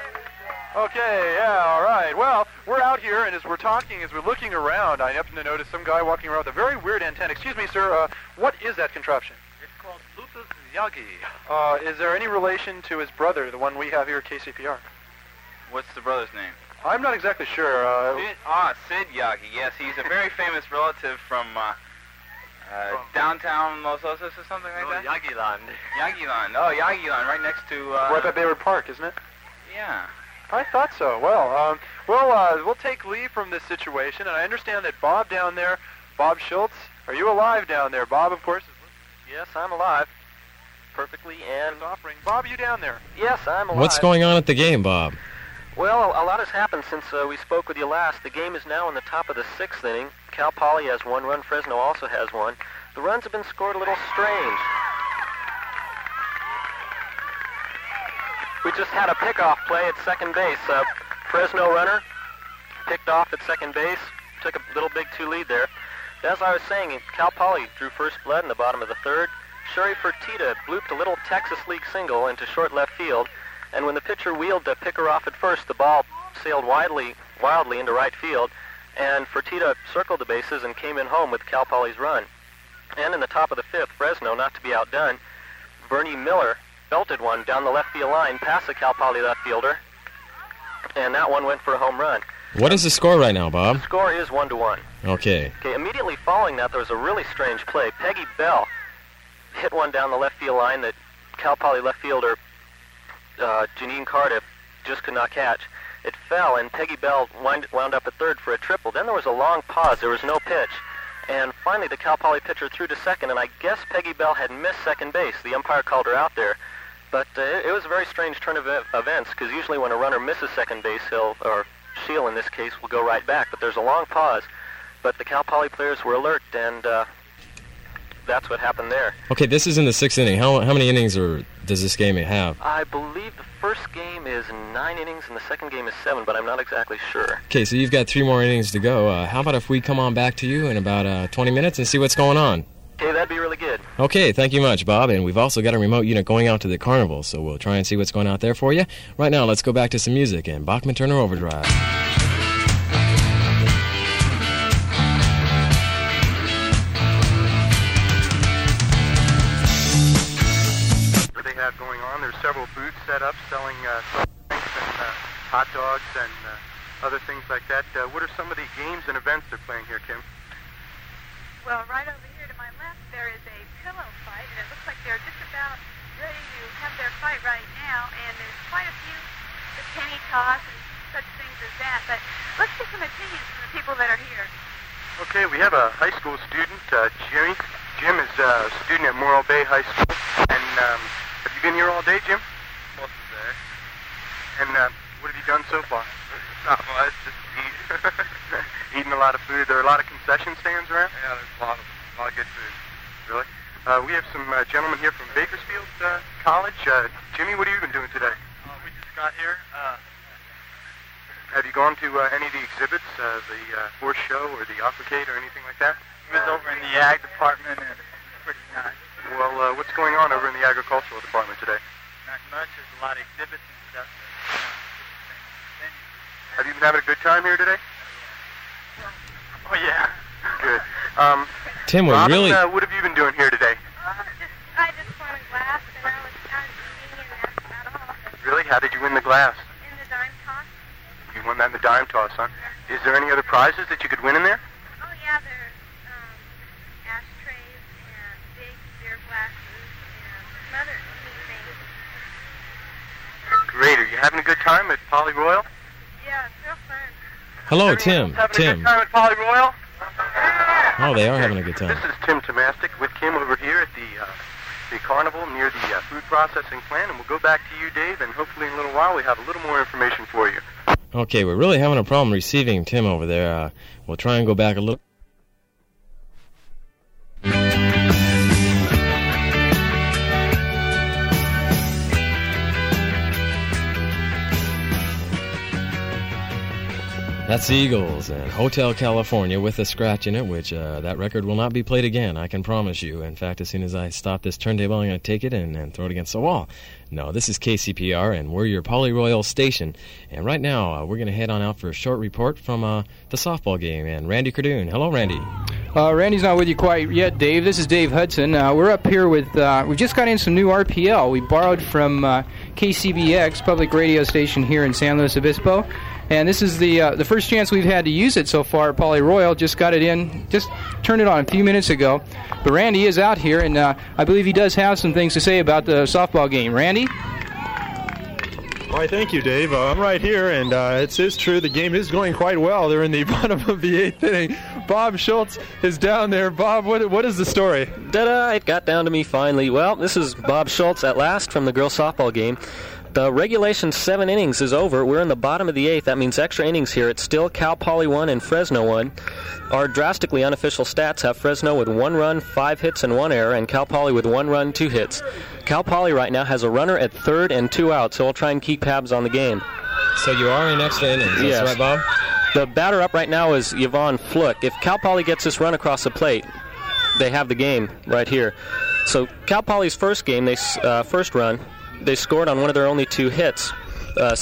[SPEAKER 4] Okay, yeah, all right. Well, we're out here, and as we're talking, as we're looking around, I happen to notice some guy walking around with a very weird antenna. Excuse me, sir, uh, what is that contraption?
[SPEAKER 6] It's called Bluetooth Yagi.
[SPEAKER 4] Uh, is there any relation to his brother, the one we have here at K C P R?
[SPEAKER 6] What's the brother's name?
[SPEAKER 4] I'm not exactly sure. Uh,
[SPEAKER 6] Sid, ah, Sid Yagi. Yes, he's a very famous relative from uh, uh, downtown Los Osos or something like no, that. Yagiland. Yagiland. Oh, Yagiland, right next to... Uh,
[SPEAKER 4] right by Bayreuth Park, isn't it?
[SPEAKER 6] Yeah.
[SPEAKER 4] I thought so. Well, um, we'll, uh, we'll take leave from this situation, and I understand that Bob down there, Bob Schultz, are you alive down there? Bob, of course, is
[SPEAKER 5] Yes, I'm alive. Perfectly and...
[SPEAKER 4] offering. Bob, you down there?
[SPEAKER 5] Yes, I'm alive.
[SPEAKER 8] What's going on at the game, Bob?
[SPEAKER 5] Well, a lot has happened since uh, we spoke with you last. The game is now in the top of the sixth inning. Cal Poly has one run. Fresno also has one. The runs have been scored a little strange. We just had a pickoff play at second base. Uh, Fresno runner picked off at second base, took a little big two lead there. As I was saying, Cal Poly drew first blood in the bottom of the third. Sherry Fertitta blooped a little Texas League single into short left field, and when the pitcher wheeled to pick her off at first, the ball sailed widely, wildly into right field, and Fertitta circled the bases and came in home with Cal Poly's run. And in the top of the fifth, Fresno, not to be outdone, Bernie Miller belted one down the left field line past the Cal Poly left fielder, and that one went for a home run.
[SPEAKER 8] What is the score right now, Bob?
[SPEAKER 5] The score is one to one.
[SPEAKER 8] Okay.
[SPEAKER 5] Okay, immediately following that, there was a really strange play. Peggy Bell hit one down the left field line that Cal Poly left fielder uh, Janine Cardiff just could not catch. It fell, and Peggy Bell wind, wound up at third for a triple. Then there was a long pause. There was no pitch. And finally, the Cal Poly pitcher threw to second, and I guess Peggy Bell had missed second base. The umpire called her out there. But uh, it, it was a very strange turn of e- events, because usually when a runner misses second base, he'll, or she'll in this case, will go right back. But there's a long pause. But the Cal Poly players were alert, and uh, that's what happened there.
[SPEAKER 8] Okay, this is in the sixth inning. How how many innings or does this game have?
[SPEAKER 5] I believe the first game is nine innings and the second game is seven, but I'm not exactly sure.
[SPEAKER 8] Okay, so you've got three more innings to go. Uh, how about if we come on back to you in about uh, twenty minutes and see what's going on?
[SPEAKER 5] Okay, that'd be really good.
[SPEAKER 8] Okay, thank you much, Bob. And we've also got a remote unit going out to the carnival, so we'll try and see what's going out there for you. Right now, let's go back to some music and Bachman Turner Overdrive.
[SPEAKER 12] They have going on. There's several booths set up selling uh, drinks and uh, hot dogs and uh, other things like that. Uh, what are some of the games and events they're playing here, Kim?
[SPEAKER 10] Well, right over here to my left, there is a pillow fight, and it looks like they're just about ready to have their fight right now, and there's quite a few the penny toss and such things as that. But let's get some opinions from the people that are here.
[SPEAKER 12] Okay, we have a high school student, uh, Jimmy. Jim is uh, a student at Morro Bay High School, and um, have you been here all day, Jim?
[SPEAKER 6] Most of the day.
[SPEAKER 12] And uh, what have you done so far?
[SPEAKER 6] Not much, just eat.
[SPEAKER 12] Eating a lot of food. There are a lot of concession stands around?
[SPEAKER 6] Yeah, there's a lot of, a lot of good food.
[SPEAKER 12] Really? Uh, we have some uh, gentlemen here from Bakersfield uh, College. Uh, Jimmy, what have you been doing today?
[SPEAKER 6] Uh, we just got here. Uh,
[SPEAKER 12] Have you gone to uh, any of the exhibits, uh, the uh, horse show or the aquacade or anything like that?
[SPEAKER 6] He was over in the ag department, and it's pretty nice.
[SPEAKER 12] Well, uh, what's going on over in the agricultural department today?
[SPEAKER 6] Not much. There's a lot of exhibits and stuff.
[SPEAKER 12] Have you been having a good time here today?
[SPEAKER 6] Oh, yeah.
[SPEAKER 12] Good. Um,
[SPEAKER 8] Tim, we're
[SPEAKER 12] Robin,
[SPEAKER 8] really...
[SPEAKER 12] Uh, what have you been doing here today?
[SPEAKER 10] Oh, just, I just won a glass, and I was kind of eating, and that's about all.
[SPEAKER 12] Really? How did you win the glass?
[SPEAKER 10] In the dime toss.
[SPEAKER 12] You won that in the dime toss, huh? Is there any other prizes that you could win in there?
[SPEAKER 10] Oh, yeah, there's um, ashtrays and big beer glasses and some other neat things.
[SPEAKER 12] Great. Are you having a good time at Poly Royal?
[SPEAKER 10] Yeah, it's real fun.
[SPEAKER 8] Hello, Tim.
[SPEAKER 12] Having
[SPEAKER 8] Tim.
[SPEAKER 12] a good time at Poly Royal?
[SPEAKER 8] Oh, they are having a good time.
[SPEAKER 12] This is Tim Tomastic with Kim over here at the uh, the carnival near the uh, food processing plant, and we'll go back to you, Dave, and hopefully in a little while we have a little more information for you.
[SPEAKER 8] Okay, we're really having a problem receiving Tim over there. Uh, we'll try and go back a little. That's the Eagles and Hotel California with a scratch in it, which uh, that record will not be played again, I can promise you. In fact, as soon as I stop this turntable, I'm going to take it and, and throw it against the wall. No, this is K C P R, and we're your Poly Royal station. And right now, uh, we're going to head on out for a short report from uh, the softball game. And Randy Cardoon. Hello, Randy.
[SPEAKER 13] Uh, Randy's not with you quite yet, Dave. This is Dave Hudson. Uh, we're up here with, uh, we just got in some new R P L. We borrowed from uh, K C B X, public radio station here in San Luis Obispo. And this is the uh, the first chance we've had to use it so far at Poly Royal. Just got it in, just turned it on a few minutes ago. But Randy is out here, and uh, I believe he does have some things to say about the softball game. Randy?
[SPEAKER 14] Why, thank you, Dave. Uh, I'm right here, and uh, it is true the game is going quite well. They're in the bottom of the eighth inning. Bob Schultz is down there. Bob, what what is the story?
[SPEAKER 15] Ta-da! It got down to me finally. Well, this is Bob Schultz at last from the girls' softball game. The regulation seven innings is over. We're in the bottom of the eighth. That means extra innings here. It's still Cal Poly one and Fresno one. Our drastically unofficial stats have Fresno with one run, five hits, and one error, and Cal Poly with one run, two hits. Cal Poly right now has a runner at third and two outs, so we'll try and keep tabs on the game.
[SPEAKER 8] So you are in extra innings, that's
[SPEAKER 15] yes.
[SPEAKER 8] right, Bob?
[SPEAKER 15] The batter up right now is Yvonne Fluck. If Cal Poly gets this run across the plate, they have the game right here. So Cal Poly's first game, they uh, first run, they scored on one of their only two hits. Uh,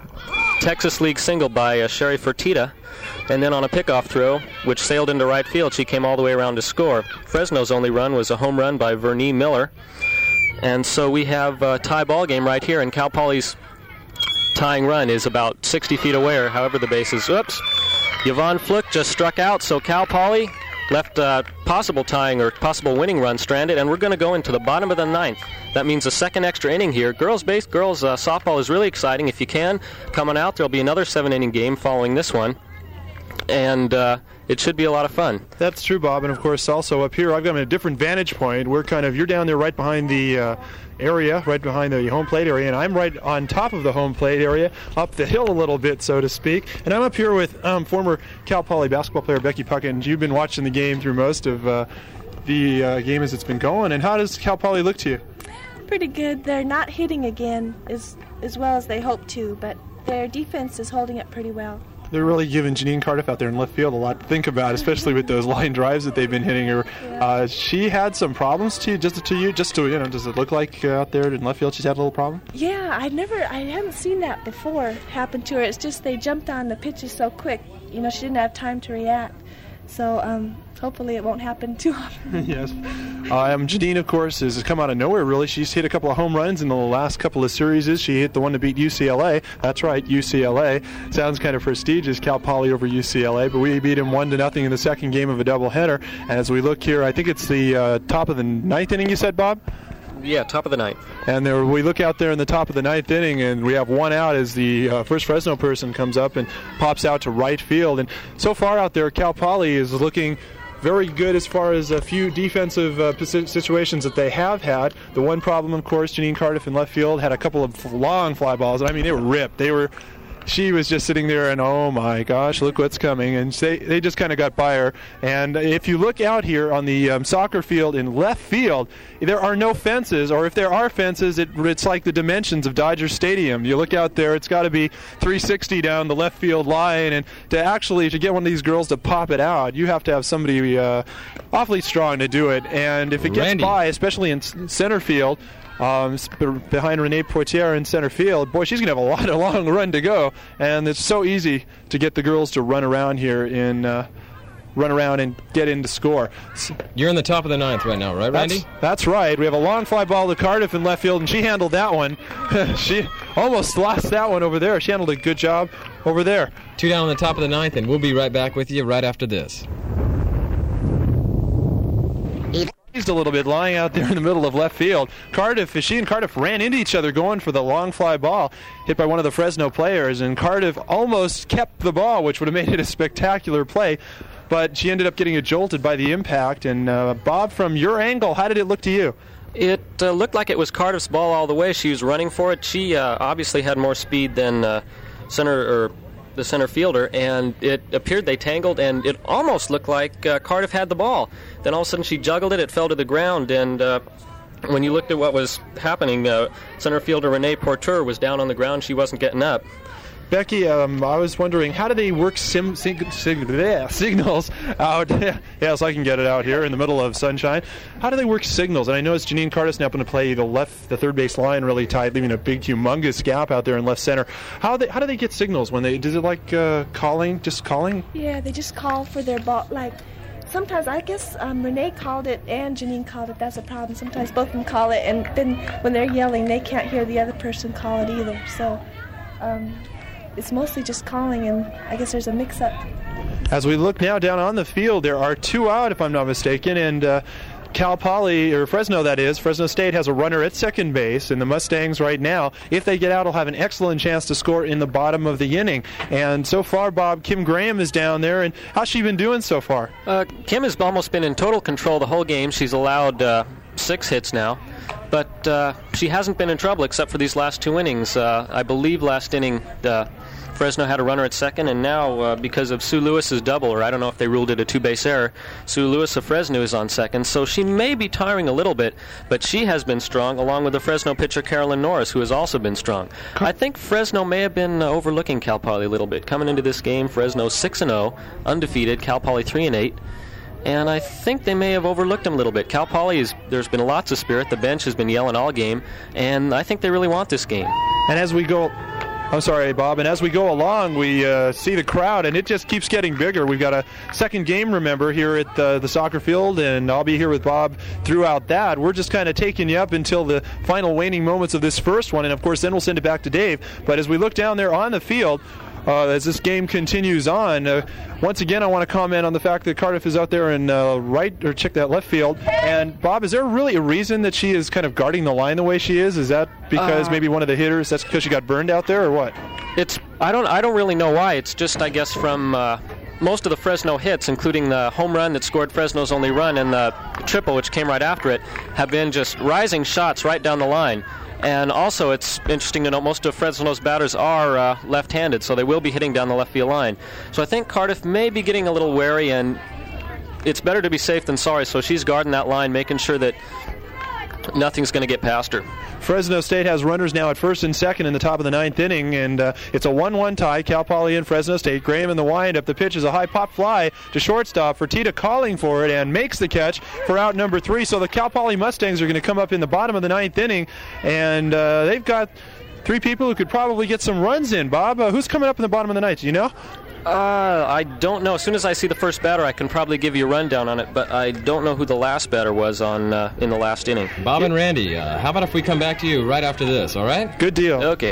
[SPEAKER 15] Texas League single by uh, Sherry Fertitta, and then on a pickoff throw, which sailed into right field, she came all the way around to score. Fresno's only run was a home run by Vernie Miller. And so we have a tie ball game right here, and Cal Poly's tying run is about sixty feet away, or however the base is. Oops. Yvonne Fluck just struck out, so Cal Poly left uh, possible tying or possible winning run stranded, and we're going to go into the bottom of the ninth. That means a second extra inning here. Girls base, girls uh, softball is really exciting. If you can, come on out. There'll be another seven-inning game following this one, and uh, it should be a lot of fun.
[SPEAKER 14] That's true, Bob, and of course also up here I've got a different vantage point. We're kind of, you're down there right behind the uh, area, right behind the home plate area, and I'm right on top of the home plate area, up the hill a little bit, so to speak. And I'm up here with um, former Cal Poly basketball player Becky Puckett. You've been watching the game through most of uh, the uh, game as it's been going, and how does Cal Poly look to you?
[SPEAKER 16] Pretty good. They're not hitting again as, as well as they hope to, but their defense is holding it pretty well.
[SPEAKER 14] They're really giving Janine Cardiff out there in left field a lot to think about, especially with those line drives that they've been hitting her. Yeah. Uh, she had some problems to you, just to you, just to you know. Does it look like uh, out there in left field she's had a little problem?
[SPEAKER 16] Yeah, I never, I haven't seen that before happen to her. It's just they jumped on the pitches so quick. You know, she didn't have time to react. So um, hopefully it won't happen too often.
[SPEAKER 14] Yes. Um, Janine, of course, has come out of nowhere, really. She's hit a couple of home runs in the last couple of series. She hit the one to beat U C L A. That's right, U C L A. Sounds kind of prestigious, Cal Poly over U C L A, but we beat him one to nothing in the second game of a doubleheader. As we look here, I think it's the uh, top of the ninth inning, you said, Bob?
[SPEAKER 15] Yeah, top of the ninth.
[SPEAKER 14] And there, we look out there in the top of the ninth inning, and we have one out as the uh, first Fresno person comes up and pops out to right field. And so far out there, Cal Poly is looking very good as far as a few defensive uh, situations that they have had. The one problem, of course, Janine Cardiff in left field had a couple of long fly balls. I mean, they were ripped. They were she was just sitting there and, oh my gosh, look what's coming. And they, they just kind of got by her. And if you look out here on the um, soccer field in left field, there are no fences, or if there are fences, it, it's like the dimensions of Dodger Stadium. You look out there, it's got to be three sixty down the left field line. And to actually, to get one of these girls to pop it out, you have to have somebody uh, awfully strong to do it. And if it gets
[SPEAKER 8] Randy.
[SPEAKER 14] by, especially in center field, Um, behind Renee Poitier in center field, boy, she's going to have a lot of long run to go, and it's so easy to get the girls to run around here in uh, run around and get in to score.
[SPEAKER 8] You're in the top of the ninth right now, right, Randy?
[SPEAKER 14] That's, that's right. We have a long fly ball to Cardiff in left field, and she handled that one. She almost lost that one over there. She handled a good job over there.
[SPEAKER 8] Two down on the top of the ninth, and we'll be right back with you right after this.
[SPEAKER 14] A little bit lying out there in the middle of left field. Cardiff, she and Cardiff ran into each other going for the long fly ball, hit by one of the Fresno players, and Cardiff almost kept the ball, which would have made it a spectacular play, but she ended up getting jolted by the impact. And uh, Bob, from your angle, how did it look to you?
[SPEAKER 15] It uh, looked like it was Cardiff's ball all the way. She was running for it. She uh, obviously had more speed than uh, center or the center fielder, and it appeared they tangled, and it almost looked like uh, Cardiff had the ball. Then all of a sudden she juggled it, it fell to the ground, and uh, when you looked at what was happening, uh, center fielder Renee Porter was down on the ground. She wasn't getting up.
[SPEAKER 14] Becky, um, I was wondering, how do they work sim- sig- sig- bleh, signals out? Yes, I can get it out here in the middle of sunshine. How do they work signals? And I noticed Janine Cardiff's now going to play the left, the third base line really tight, leaving a big, humongous gap out there in left center. How they, how do they get signals when they? Does it like uh, calling, just calling?
[SPEAKER 16] Yeah, they just call for their ball. Like sometimes, I guess um, Renee called it and Janine called it. That's a problem. Sometimes both of them call it, and then when they're yelling, they can't hear the other person call it either. So. Um, It's mostly just calling, and I guess there's a mix-up.
[SPEAKER 14] As we look now down on the field, there are two out, if I'm not mistaken, and uh, Cal Poly, or Fresno that is, Fresno State has a runner at second base, and the Mustangs right now, if they get out, will have an excellent chance to score in the bottom of the inning. And so far, Bob, Kim Graham is down there, and how's she been doing so far?
[SPEAKER 15] Uh, Kim has almost been in total control the whole game. She's allowed uh, six hits now. But uh, she hasn't been in trouble except for these last two innings. Uh, I believe last inning uh, Fresno had a runner at second, and now uh, because of Sue Lewis's double, or I don't know if they ruled it a two-base error, Sue Lewis of Fresno is on second. So she may be tiring a little bit, but she has been strong, along with the Fresno pitcher Carolyn Norris, who has also been strong. I think Fresno may have been uh, overlooking Cal Poly a little bit. Coming into this game, Fresno six and oh, undefeated, Cal Poly three and eight. And I think they may have overlooked them a little bit. Cal Poly, is, there's been lots of spirit. The bench has been yelling all game, and I think they really want this game.
[SPEAKER 14] And as we go... I'm sorry, Bob. And as we go along, we uh, see the crowd, and it just keeps getting bigger. We've got a second game, remember, here at the, the soccer field, and I'll be here with Bob throughout that. We're just kind of taking you up until the final waning moments of this first one, and, of course, then we'll send it back to Dave. But as we look down there on the field, uh, as this game continues on, uh, once again, I want to comment on the fact that Cardiff is out there in uh, right, or check that left field. And, Bob, is there really a reason that she is kind of guarding the line the way she is? Is that because uh, maybe one of the hitters, that's because she got burned out there, or what?
[SPEAKER 15] It's I don't I don't really know why. It's just, I guess, from uh, most of the Fresno hits, including the home run that scored Fresno's only run and the triple, which came right after it, have been just rising shots right down the line. And also, it's interesting to note most of Fresno's batters are uh, left-handed, so they will be hitting down the left field line. So I think Cardiff may be getting a little wary, and it's better to be safe than sorry. So she's guarding that line, making sure that nothing's going to get past her.
[SPEAKER 14] Fresno State has runners now at first and second in the top of the ninth inning, and uh, it's a one one tie, Cal Poly and Fresno State. Graham in the windup. The pitch is a high pop fly to shortstop. Fertitta calling for it and makes the catch for out number three. So the Cal Poly Mustangs are going to come up in the bottom of the ninth inning, and uh, they've got three people who could probably get some runs in. Bob, uh, who's coming up in the bottom of the ninth? Do you know?
[SPEAKER 15] Uh, I don't know. As soon as I see the first batter, I can probably give you a rundown on it, but I don't know who the last batter was on uh, in the last inning.
[SPEAKER 8] Bob and Randy, uh, how about if we come back to you right after this, all right?
[SPEAKER 14] Good deal.
[SPEAKER 15] Okay.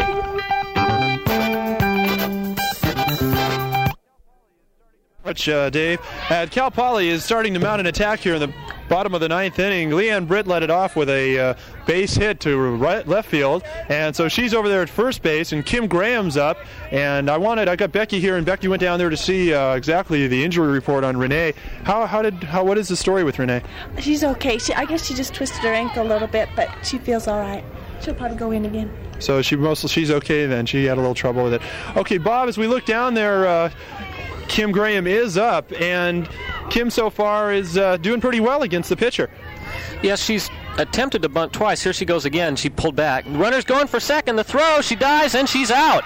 [SPEAKER 14] Much, uh, Dave. And Cal Poly is starting to mount an attack here in the bottom of the ninth inning. Leanne Britt led it off with a uh, base hit to right, left field, and so she's over there at first base, and Kim Graham's up. And I wanted, I got Becky here, and Becky went down there to see uh, exactly the injury report on Renee. How, how did, how, what is the story with Renee?
[SPEAKER 16] She's okay. She, I guess she just twisted her ankle a little bit, but she feels all right. she'll probably go in again.
[SPEAKER 14] So she mostly she's okay then. She had a little trouble with it. Okay, Bob, as we look down there, uh, Kim Graham is up, and Kim so far is uh, doing pretty well against the pitcher.
[SPEAKER 15] Yes, she's attempted to bunt twice. Here she goes again. She pulled back. The runner's going for second. The throw, she dives, and she's out.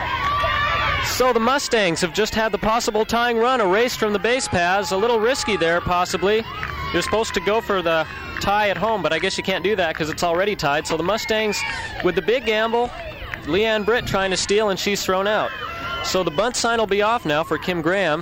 [SPEAKER 15] So the Mustangs have just had the possible tying run erased from the base paths. A little risky there, possibly. You're supposed to go for the tie at home, but I guess you can't do that because it's already tied. So the Mustangs, with the big gamble, Leanne Britt trying to steal, and she's thrown out. So the bunt sign will be off now for Kim Graham.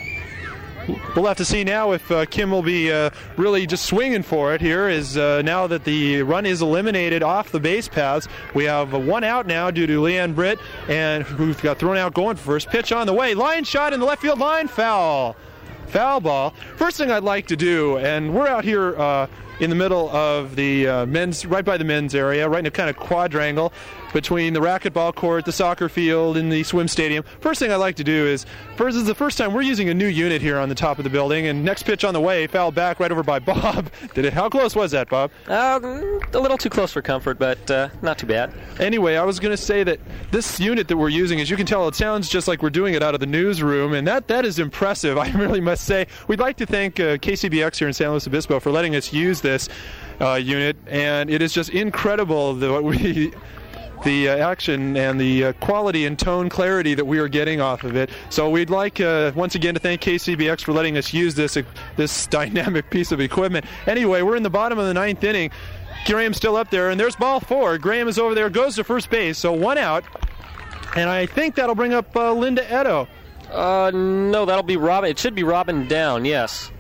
[SPEAKER 14] We'll have to see now if uh, Kim will be uh, really just swinging for it here, is uh, now that the run is eliminated off the base paths. We have uh, one out now due to Leanne Britt, and who got thrown out going for first. Pitch on the way. Line shot in the left field line. Foul. Foul ball. First thing I'd like to do, and we're out here uh, in the middle of the uh, men's, right by the men's area, right in a kind of quadrangle between the racquetball court, the soccer field, and the swim stadium. First thing I'd like to do is, first, this is the first time we're using a new unit here on the top of the building, and next pitch on the way, foul back right over by Bob. Did it? How close was that, Bob?
[SPEAKER 15] Uh, a little too close for comfort, but uh, not too bad.
[SPEAKER 14] Anyway, I was going to say that this unit that we're using, as you can tell, it sounds just like we're doing it out of the newsroom, and that, that is impressive, I really must say. We'd like to thank uh, K C B X here in San Luis Obispo for letting us use this uh, unit, and it is just incredible the, what we... the uh, action and the uh, quality and tone clarity that we are getting off of it. So we'd like uh, once again to thank K C B X for letting us use this uh, this dynamic piece of equipment. Anyway, we're in the bottom of the ninth inning. Graham's still up there, and there's ball four. Graham is over there, goes to first base, so one out. And I think that'll bring up uh, Linda Edo.
[SPEAKER 15] Uh, no, that'll be Robin. It should be Robin Down, yes.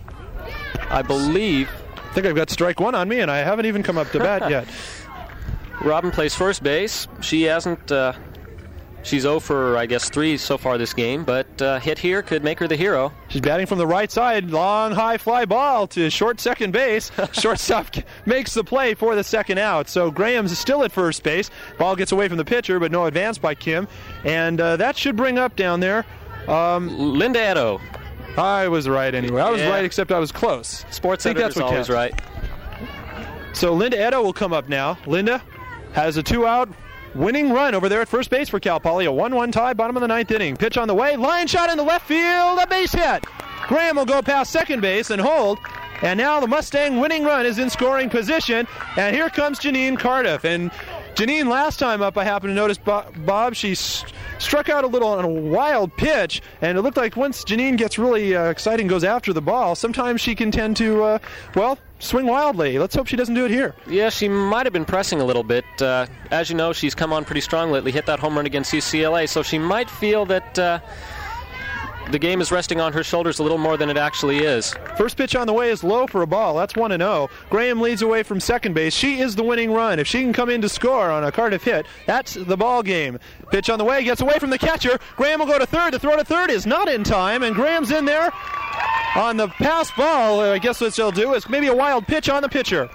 [SPEAKER 15] I believe.
[SPEAKER 14] I think I've got strike one on me, and I haven't even come up to bat yet.
[SPEAKER 15] Robin plays first base. She hasn't, uh, she's oh for, I guess, three so far this game, but uh, hit here could make her the hero.
[SPEAKER 14] She's batting from the right side. Long, high fly ball to short second base. Shortstop makes the play for the second out. So Graham's still at first base. Ball gets away from the pitcher, but no advance by Kim. And uh, that should bring up down there Um,
[SPEAKER 15] Linda Edo.
[SPEAKER 14] I was right anyway. I was
[SPEAKER 15] yeah.
[SPEAKER 14] right, except I was close.
[SPEAKER 15] Sports
[SPEAKER 14] I think
[SPEAKER 15] editor's
[SPEAKER 14] that's what
[SPEAKER 15] always
[SPEAKER 14] counts.
[SPEAKER 15] right.
[SPEAKER 14] So Linda Edo will come up now. Linda has a two-out winning run over there at first base for Cal Poly. A one one tie, bottom of the ninth inning. Pitch on the way. Line shot in the left field. A base hit. Graham will go past second base and hold. And now the Mustang winning run is in scoring position. And here comes Janine Cardiff. And Janine, last time up, I happened to notice, Bob, she st- struck out a little on a wild pitch, and it looked like once Janine gets really uh, excited and goes after the ball, sometimes she can tend to, uh, well, swing wildly. Let's hope she doesn't do it here.
[SPEAKER 15] Yeah, she might have been pressing a little bit. Uh, as you know, she's come on pretty strong lately, hit that home run against U C L A, so she might feel that uh, the game is resting on her shoulders a little more than it actually is.
[SPEAKER 14] First pitch on the way is low for a ball. That's one and oh. Graham leads away from second base. She is the winning run. If she can come in to score on a Cardiff hit, that's the ball game. Pitch on the way, gets away from the catcher. Graham will go to third. The throw to third is not in time, and Graham's in there on the pass ball. I guess what she'll do is maybe a wild pitch on the pitcher.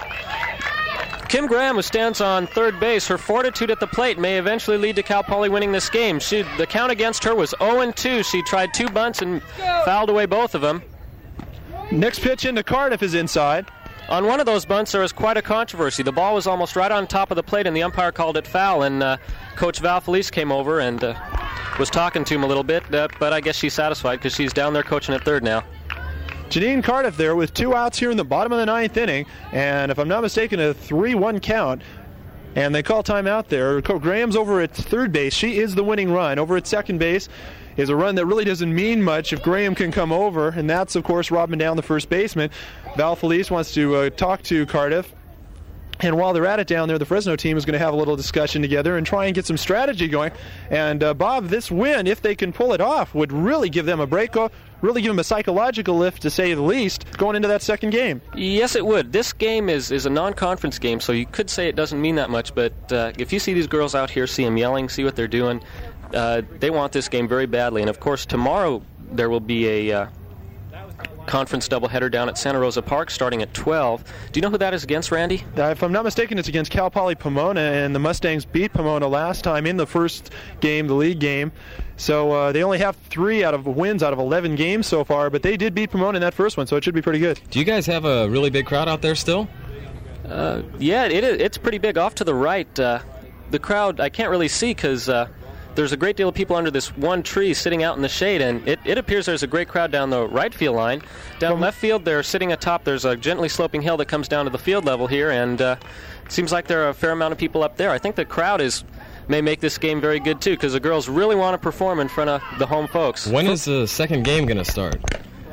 [SPEAKER 15] Kim Graham, who stands on third base, her fortitude at the plate may eventually lead to Cal Poly winning this game. She, the count against her was oh and two. She tried two bunts and fouled away both of them.
[SPEAKER 14] Next pitch into Cardiff is inside.
[SPEAKER 15] On one of those bunts, there was quite a controversy. The ball was almost right on top of the plate, and the umpire called it foul. And uh, Coach Val Felice came over and uh, was talking to him a little bit, uh, but I guess she's satisfied because she's down there coaching at third now.
[SPEAKER 14] Janine Cardiff there with two outs here in the bottom of the ninth inning, and if I'm not mistaken, a three one count, and they call timeout there. Graham's over at third base. She is the winning run. Over at second base is a run that really doesn't mean much if Graham can come over, and that's, of course, Robin Down, the first baseman. Val Felice wants to uh, talk to Cardiff. And while they're at it down there, the Fresno team is going to have a little discussion together and try and get some strategy going. And, uh, Bob, this win, if they can pull it off, would really give them a break, really give them a psychological lift, to say the least, going into that second game.
[SPEAKER 15] Yes, it would. This game is, is a non-conference game, so you could say it doesn't mean that much. But uh, if you see these girls out here, see them yelling, see what they're doing, uh, they want this game very badly. And, of course, tomorrow there will be a Uh, conference doubleheader down at Santa Rosa Park starting at twelve. Do you know who that is against, Randy?
[SPEAKER 14] Uh, if I'm not mistaken, it's against Cal Poly Pomona, and the Mustangs beat Pomona last time in the first game, the league game. So uh, they only have three out of wins out of eleven games so far, but they did beat Pomona in that first one, so it should be pretty good.
[SPEAKER 8] Do you guys have a really big crowd out there still?
[SPEAKER 15] Uh, yeah, it, it's pretty big. Off to the right, uh, the crowd, I can't really see because uh, there's a great deal of people under this one tree sitting out in the shade, and it, it appears there's a great crowd down the right field line. Down left field, they're sitting atop. There's a gently sloping hill that comes down to the field level here, and uh, it seems like there are a fair amount of people up there. I think the crowd is may make this game very good, too, because the girls really want to perform in front of the home folks.
[SPEAKER 8] When is the second game going to start?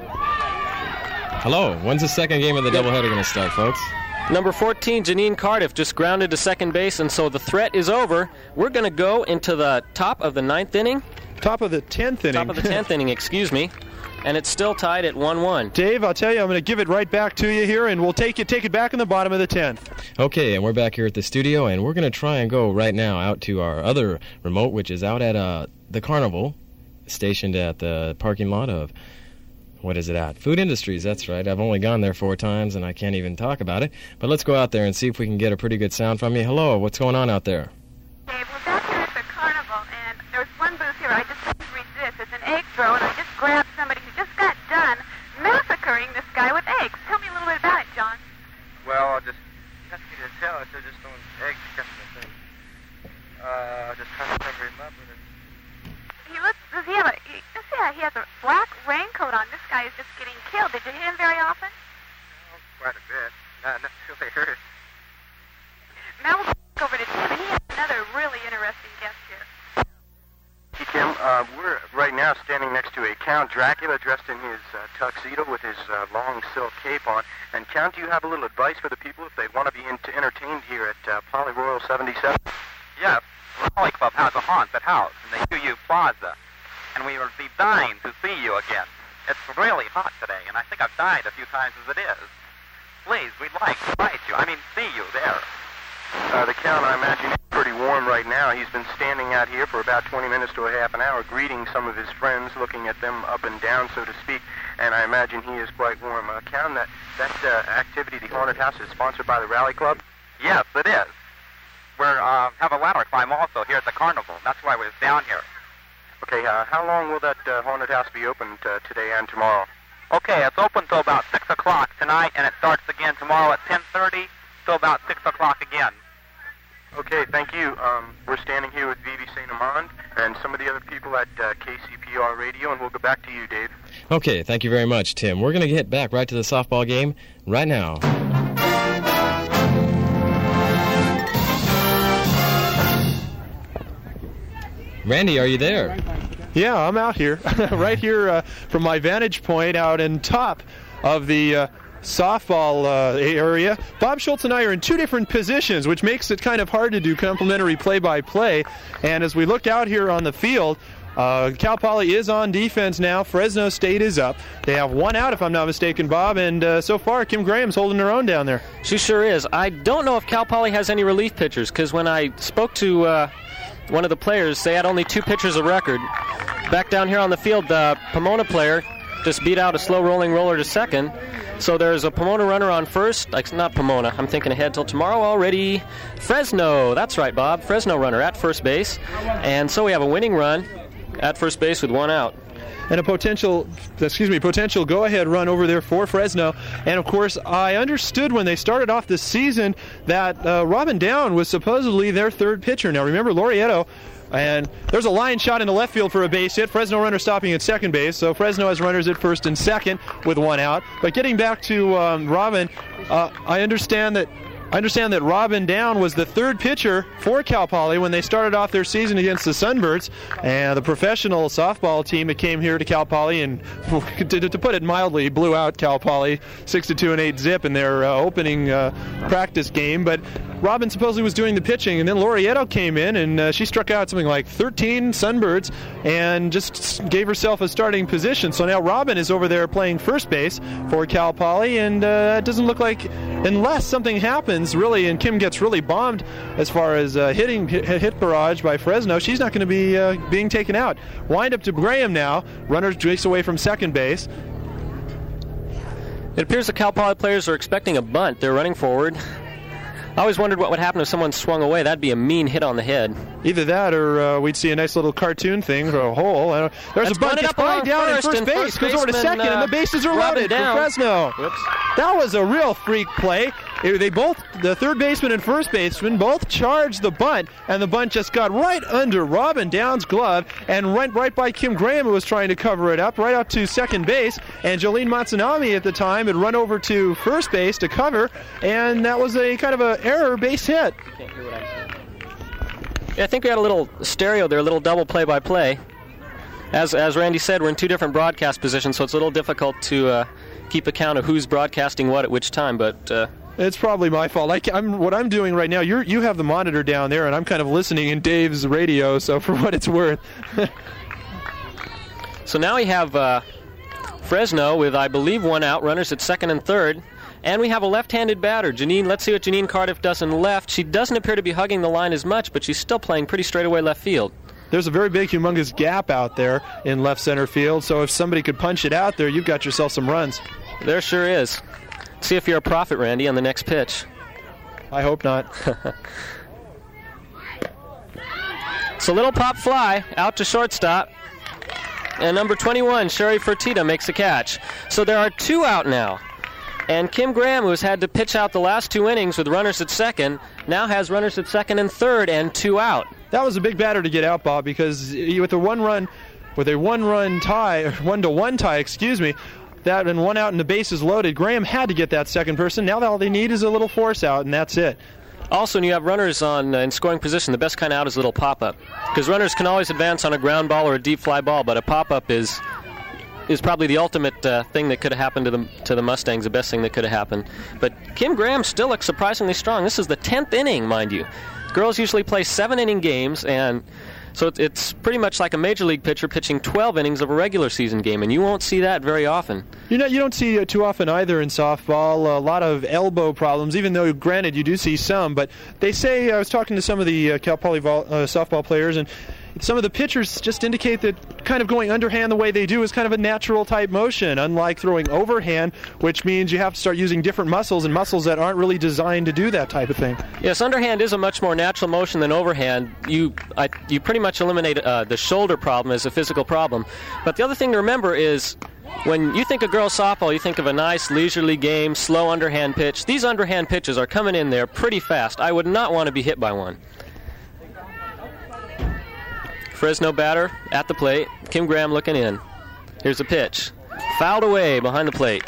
[SPEAKER 8] Hello, when's the second game of the doubleheader going to start, folks?
[SPEAKER 15] Number fourteen, Janine Cardiff, just grounded to second base, and so the threat is over. We're going to go into the top of the ninth inning.
[SPEAKER 14] Top of the tenth inning.
[SPEAKER 15] Top of the tenth inning, excuse me. And it's still tied at one one.
[SPEAKER 14] Dave, I'll tell you, I'm going to give it right back to you here, and we'll take it, take it back in the bottom of the tenth.
[SPEAKER 8] Okay, and we're back here at the studio, and we're going to try and go right now out to our other remote, which is out at uh, the Carnival, stationed at the parking lot of... What is it at? Food Industries, that's right. I've only gone there four times, and I can't even talk about it. But let's go out there and see if we can get a pretty good sound from you. Hello, what's going on out there?
[SPEAKER 10] Dave, we're back here at the Carnival, and there's one booth here I just couldn't resist. It's an egg throw, and I just grabbed somebody who just got done massacring this guy with eggs. Tell me a little bit about it, John.
[SPEAKER 12] Well, I'll just, you have to get a tell if they're just throwing eggs kind of thing. Uh, just kind of cover him up with it.
[SPEAKER 10] He looks, does he have a, he, let's see, he has a black raincoat on. This guy is just getting killed. Did you hit him very often?
[SPEAKER 12] Oh, quite a bit. Not, not until they hurt.
[SPEAKER 10] Now we'll go over to Tim, and he has another really interesting guest here.
[SPEAKER 12] Hey, Tim, uh, we're right now standing next to a Count Dracula dressed in his uh, tuxedo with his uh, long silk cape on. And, Count, do you have a little advice for the people if they want to be in- entertained here at uh, Poly Royal seventy-seven?
[SPEAKER 6] Yes. Poly Club has a haunted house in the U U Plaza, and we will be dying to see you again. It's really hot today, and I think I've died a few times as it is. Please, we'd like to invite you, I mean see you there.
[SPEAKER 12] Uh, the Count, I imagine, is pretty warm right now. He's been standing out here for about twenty minutes to a half an hour, greeting some of his friends, looking at them up and down, so to speak, and I imagine he is quite warm. Uh, Count, that, that uh, activity, the haunted house, is sponsored by the Rally Club?
[SPEAKER 6] Yes, it is. We uh, have a ladder climb also here at the Carnival. That's why we're down here.
[SPEAKER 12] Okay, uh, how long will that uh, haunted house be open uh, today and tomorrow?
[SPEAKER 6] Okay, it's open till about six o'clock tonight, and it starts again tomorrow at ten thirty till about six o'clock again.
[SPEAKER 12] Okay, thank you. Um, we're standing here with Vivi Saint Amand and some of the other people at uh, K C P R Radio, and we'll go back to you, Dave.
[SPEAKER 8] Okay, thank you very much, Tim. We're going to get back right to the softball game right now. Randy, are you there?
[SPEAKER 14] Yeah, I'm out here, right here uh, from my vantage point out in top of the uh, softball uh, area. Bob Schultz and I are in two different positions, which makes it kind of hard to do complimentary play-by-play. And as we look out here on the field, uh, Cal Poly is on defense now. Fresno State is up. They have one out, if I'm not mistaken, Bob, and uh, so far Kim Graham's holding her own down there.
[SPEAKER 15] She sure is. I don't know if Cal Poly has any relief pitchers, because when I spoke to... Uh one of the players, they had only two pitchers of record. Back down here on the field, the Pomona player just beat out a slow rolling roller to second. So there's a Pomona runner on first. Like, not Pomona, I'm thinking ahead till tomorrow already. Fresno, that's right, Bob. Fresno runner at first base. And so we have a winning run at first base with one out.
[SPEAKER 14] And a potential, excuse me, potential go-ahead run over there for Fresno. And, of course, I understood when they started off this season that uh, Robin Down was supposedly their third pitcher. Now, remember, Laureto, and there's a line shot into left field for a base hit. Fresno runner stopping at second base. So Fresno has runners at first and second with one out. But getting back to um, Robin, uh, I understand that I understand that Robin Down was the third pitcher for Cal Poly when they started off their season against the Sunbirds, and the professional softball team that came here to Cal Poly and, to, to put it mildly, blew out Cal Poly six to two and eight zip in their uh, opening uh, practice game. But Robin supposedly was doing the pitching, and then Laureto came in, and uh, she struck out something like thirteen Sunbirds and just gave herself a starting position. So now Robin is over there playing first base for Cal Poly, and uh, it doesn't look like, unless something happens, really, and Kim gets really bombed as far as uh, hitting hit, hit barrage by Fresno, she's not going to be uh, being taken out. Wind up to Graham now. Runners chase away from second base.
[SPEAKER 15] It appears the Cal Poly players are expecting a bunt. They're running forward. I always wondered what would happen if someone swung away. That'd be a mean hit on the head.
[SPEAKER 14] Either that, or uh, we'd see a nice little cartoon thing for a hole. I don't, there's
[SPEAKER 15] That's
[SPEAKER 14] a bunt. It's fly down in first base. Goes over to second, uh, and the bases are loaded for Fresno.
[SPEAKER 15] Whoops.
[SPEAKER 14] That was a real freak play. it, they both, the third baseman and first baseman, both charged the bunt, and the bunt just got right under Robin Down's glove and went right by Kim Graham, who was trying to cover it up, right up to second base. And Jolene Matsunami at the time had run over to first base to cover, and that was a kind of an error base hit.
[SPEAKER 15] Can't hear what I'm saying. Yeah, I think we had a little stereo there, a little double play-by-play. As as Randy said, we're in two different broadcast positions, so it's a little difficult to uh, keep account of who's broadcasting what at which time. But uh,
[SPEAKER 14] it's probably my fault. I, I'm what I'm doing right now. You you have the monitor down there, and I'm kind of listening in Dave's radio. So for what it's worth.
[SPEAKER 15] So now we have uh, Fresno with, I believe, one out, runners at second and third. And we have a left-handed batter. Janine, let's see what Janine Cardiff does in left. She doesn't appear to be hugging the line as much, but she's still playing pretty straightaway left field.
[SPEAKER 14] There's a very big, humongous gap out there in left center field, so if somebody could punch it out there, you've got yourself some runs.
[SPEAKER 15] There sure is. See if you're a prophet, Randy, on the next pitch.
[SPEAKER 14] I hope not.
[SPEAKER 15] So little pop fly out to shortstop. And number twenty-one, Sherry Fertitta, makes a catch. So there are two out now. And Kim Graham, who has had to pitch out the last two innings with runners at second, now has runners at second and third and two out.
[SPEAKER 14] That was a big batter to get out, Bob, because with a one-run, with a one-run tie, or one-to-one tie, excuse me, that and one out and the bases loaded, Graham had to get that second person. Now all they need is a little force out, and that's it.
[SPEAKER 15] Also, when you have runners on uh, in scoring position, the best kind of out is a little pop-up, because runners can always advance on a ground ball or a deep fly ball, but a pop-up is is probably the ultimate uh, thing that could have happened to the to the Mustangs, the best thing that could have happened. But Kim Graham still looks surprisingly strong. This is the tenth inning, mind you. Girls usually play seven-inning games, and so it's pretty much like a major league pitcher pitching twelve innings of a regular season game, and you won't see that very often.
[SPEAKER 14] You know, you don't see it too often either in softball. A lot of elbow problems, even though, granted, you do see some. But they say, I was talking to some of the uh, Cal Poly vol- uh, softball players, and some of the pitchers just indicate that kind of going underhand the way they do is kind of a natural type motion, unlike throwing overhand, which means you have to start using different muscles and muscles that aren't really designed to do that type of thing.
[SPEAKER 15] Yes, underhand is a much more natural motion than overhand. You I, you pretty much eliminate uh, the shoulder problem as a physical problem. But the other thing to remember is when you think of girls softball, you think of a nice leisurely game, slow underhand pitch. These underhand pitches are coming in there pretty fast. I would not want to be hit by one. Fresno batter at the plate. Kim Graham looking in. Here's a pitch. Fouled away behind the plate.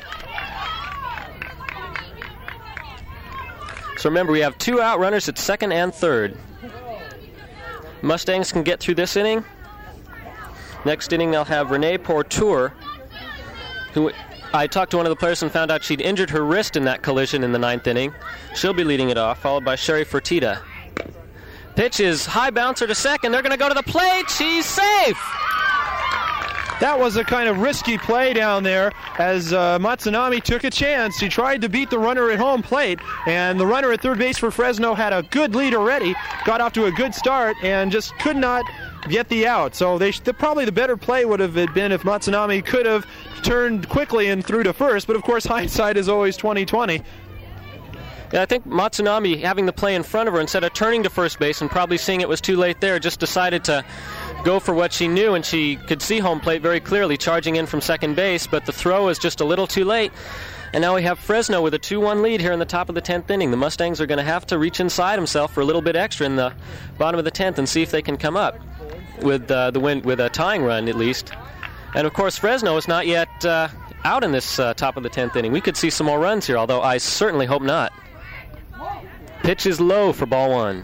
[SPEAKER 15] So remember, we have two out runners at second and third. Mustangs can get through this inning. Next inning, they'll have Renee Portour, who I talked to one of the players and found out she'd injured her wrist in that collision in the ninth inning. She'll be leading it off, followed by Sherry Fertitta. Pitch is high bouncer to second. They're going to go to the plate. She's safe.
[SPEAKER 14] That was a kind of risky play down there as uh, Matsunami took a chance. He tried to beat the runner at home plate, and the runner at third base for Fresno had a good lead already, got off to a good start, and just could not get the out. So they sh- the, probably the better play would have been if Matsunami could have turned quickly and threw to first, but of course hindsight is always twenty twenty.
[SPEAKER 15] Yeah, I think Matsunami, having the play in front of her, instead of turning to first base and probably seeing it was too late there, just decided to go for what she knew, and she could see home plate very clearly, charging in from second base, but the throw is just a little too late. And now we have Fresno with a two one lead here in the top of the tenth inning. The Mustangs are going to have to reach inside himself for a little bit extra in the bottom of the tenth and see if they can come up with uh, the win with a tying run at least. And of course, Fresno is not yet uh, out in this uh, top of the tenth inning. We could see some more runs here, although I certainly hope not. Pitch is low for ball one.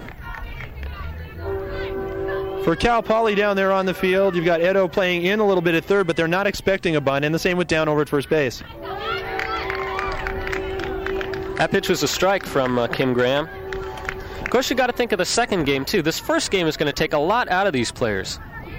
[SPEAKER 14] For Cal Poly down there on the field, you've got Edo playing in a little bit at third, but they're not expecting a bunt, and the same with Down over at first base.
[SPEAKER 15] That pitch was a strike from uh, Kim Graham. Of course, you got to think of the second game, too. This first game is going to take a lot out of these players.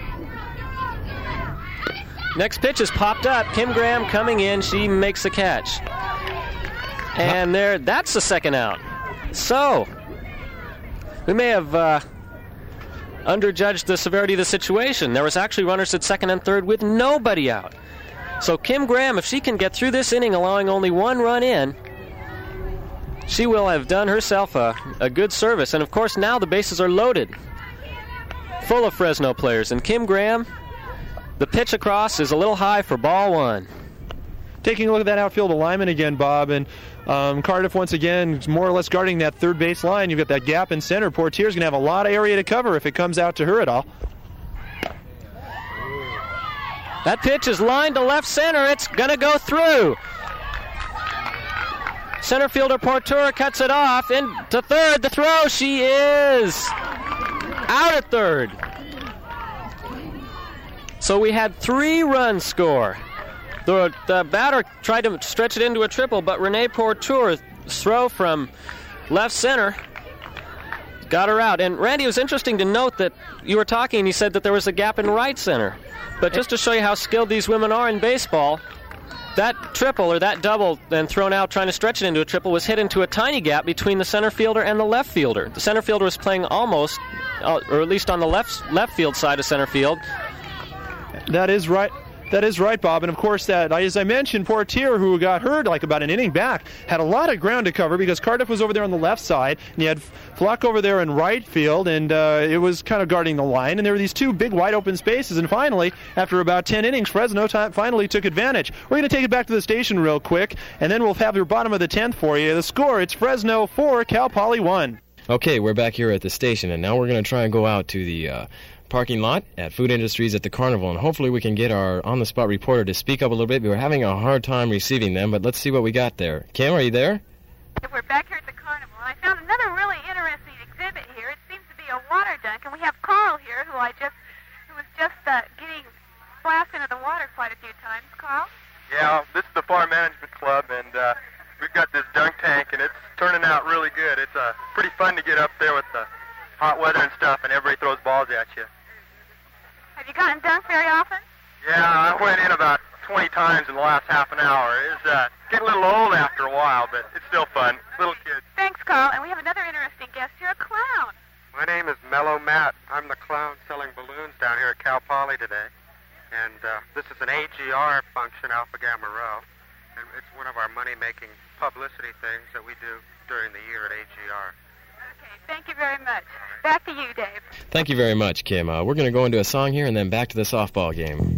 [SPEAKER 15] Next pitch is popped up. Kim Graham coming in. She makes the catch. And there, that's the second out. So, we may have uh, underjudged the severity of the situation. There was actually runners at second and third with nobody out. So Kim Graham, if she can get through this inning allowing only one run in, she will have done herself a, a good service. And of course now the bases are loaded, full of Fresno players. And Kim Graham, the pitch across is a little high for ball one.
[SPEAKER 14] taking a look at that outfield alignment again, Bob, and um, Cardiff once again is more or less guarding that third base line. You've got that gap in center. Portier's going to have a lot of area to cover if it comes out to her at all.
[SPEAKER 15] That pitch is lined to left center. It's going to go through. Center fielder Porter cuts it off. Into third. The throw. She is out at third. So we had three runs score. The, the batter tried to stretch it into a triple, but Renee Porter's throw from left center got her out. And Randy, it was interesting to note that you were talking and you said that there was a gap in right center. But just to show you how skilled these women are in baseball, that triple or that double then thrown out trying to stretch it into a triple was hit into a tiny gap between the center fielder and the left fielder. The center fielder was playing almost, uh, or at least on the left left field side of center field.
[SPEAKER 14] That is right. That is right, Bob. And of course, that as I mentioned, Portier, who got hurt like about an inning back, had a lot of ground to cover because Cardiff was over there on the left side, and you had Flock over there in right field, and uh, it was kind of guarding the line. And there were these two big wide open spaces. And finally, after about ten innings, Fresno t- finally took advantage. We're going to take it back to the station real quick, and then we'll have your bottom of the tenth for you. The score: it's Fresno four, Cal Poly one.
[SPEAKER 8] Okay, we're back here at the station, and now we're going to try and go out to the Uh, parking lot at Food Industries at the Carnival, and hopefully we can get our on-the-spot reporter to speak up a little bit. We were having a hard time receiving them, but let's see what we got there. Kim, are you there?
[SPEAKER 10] We're back here at the Carnival, and I found another really interesting exhibit here. It seems to be a water dunk, and we have Carl here, who I just, who was just uh, getting splashed into the water quite a few times. Carl?
[SPEAKER 12] Yeah, this is the Farm Management Club, and uh, we've got this dunk tank, and it's turning out really good. It's uh, pretty fun to get up there with the hot weather and stuff, and everybody throws balls at you.
[SPEAKER 10] Have you gotten dunked very often?
[SPEAKER 12] Yeah, I went in about twenty times in the last half an hour. It's uh, getting a little old after a while, but it's still fun. Little kids.
[SPEAKER 10] Thanks, Carl. And we have another interesting guest. You're a clown.
[SPEAKER 12] My name is Mellow Matt. I'm the clown selling balloons down here at Cal Poly today. And uh, this is an A G R function, Alpha Gamma Rho. And it's one of our money-making publicity things that we do during the year at A G R.
[SPEAKER 10] Thank you very much. Back to you, Dave.
[SPEAKER 8] Thank you very much, Kim. Uh, we're going to go into a song here and then back to the softball game.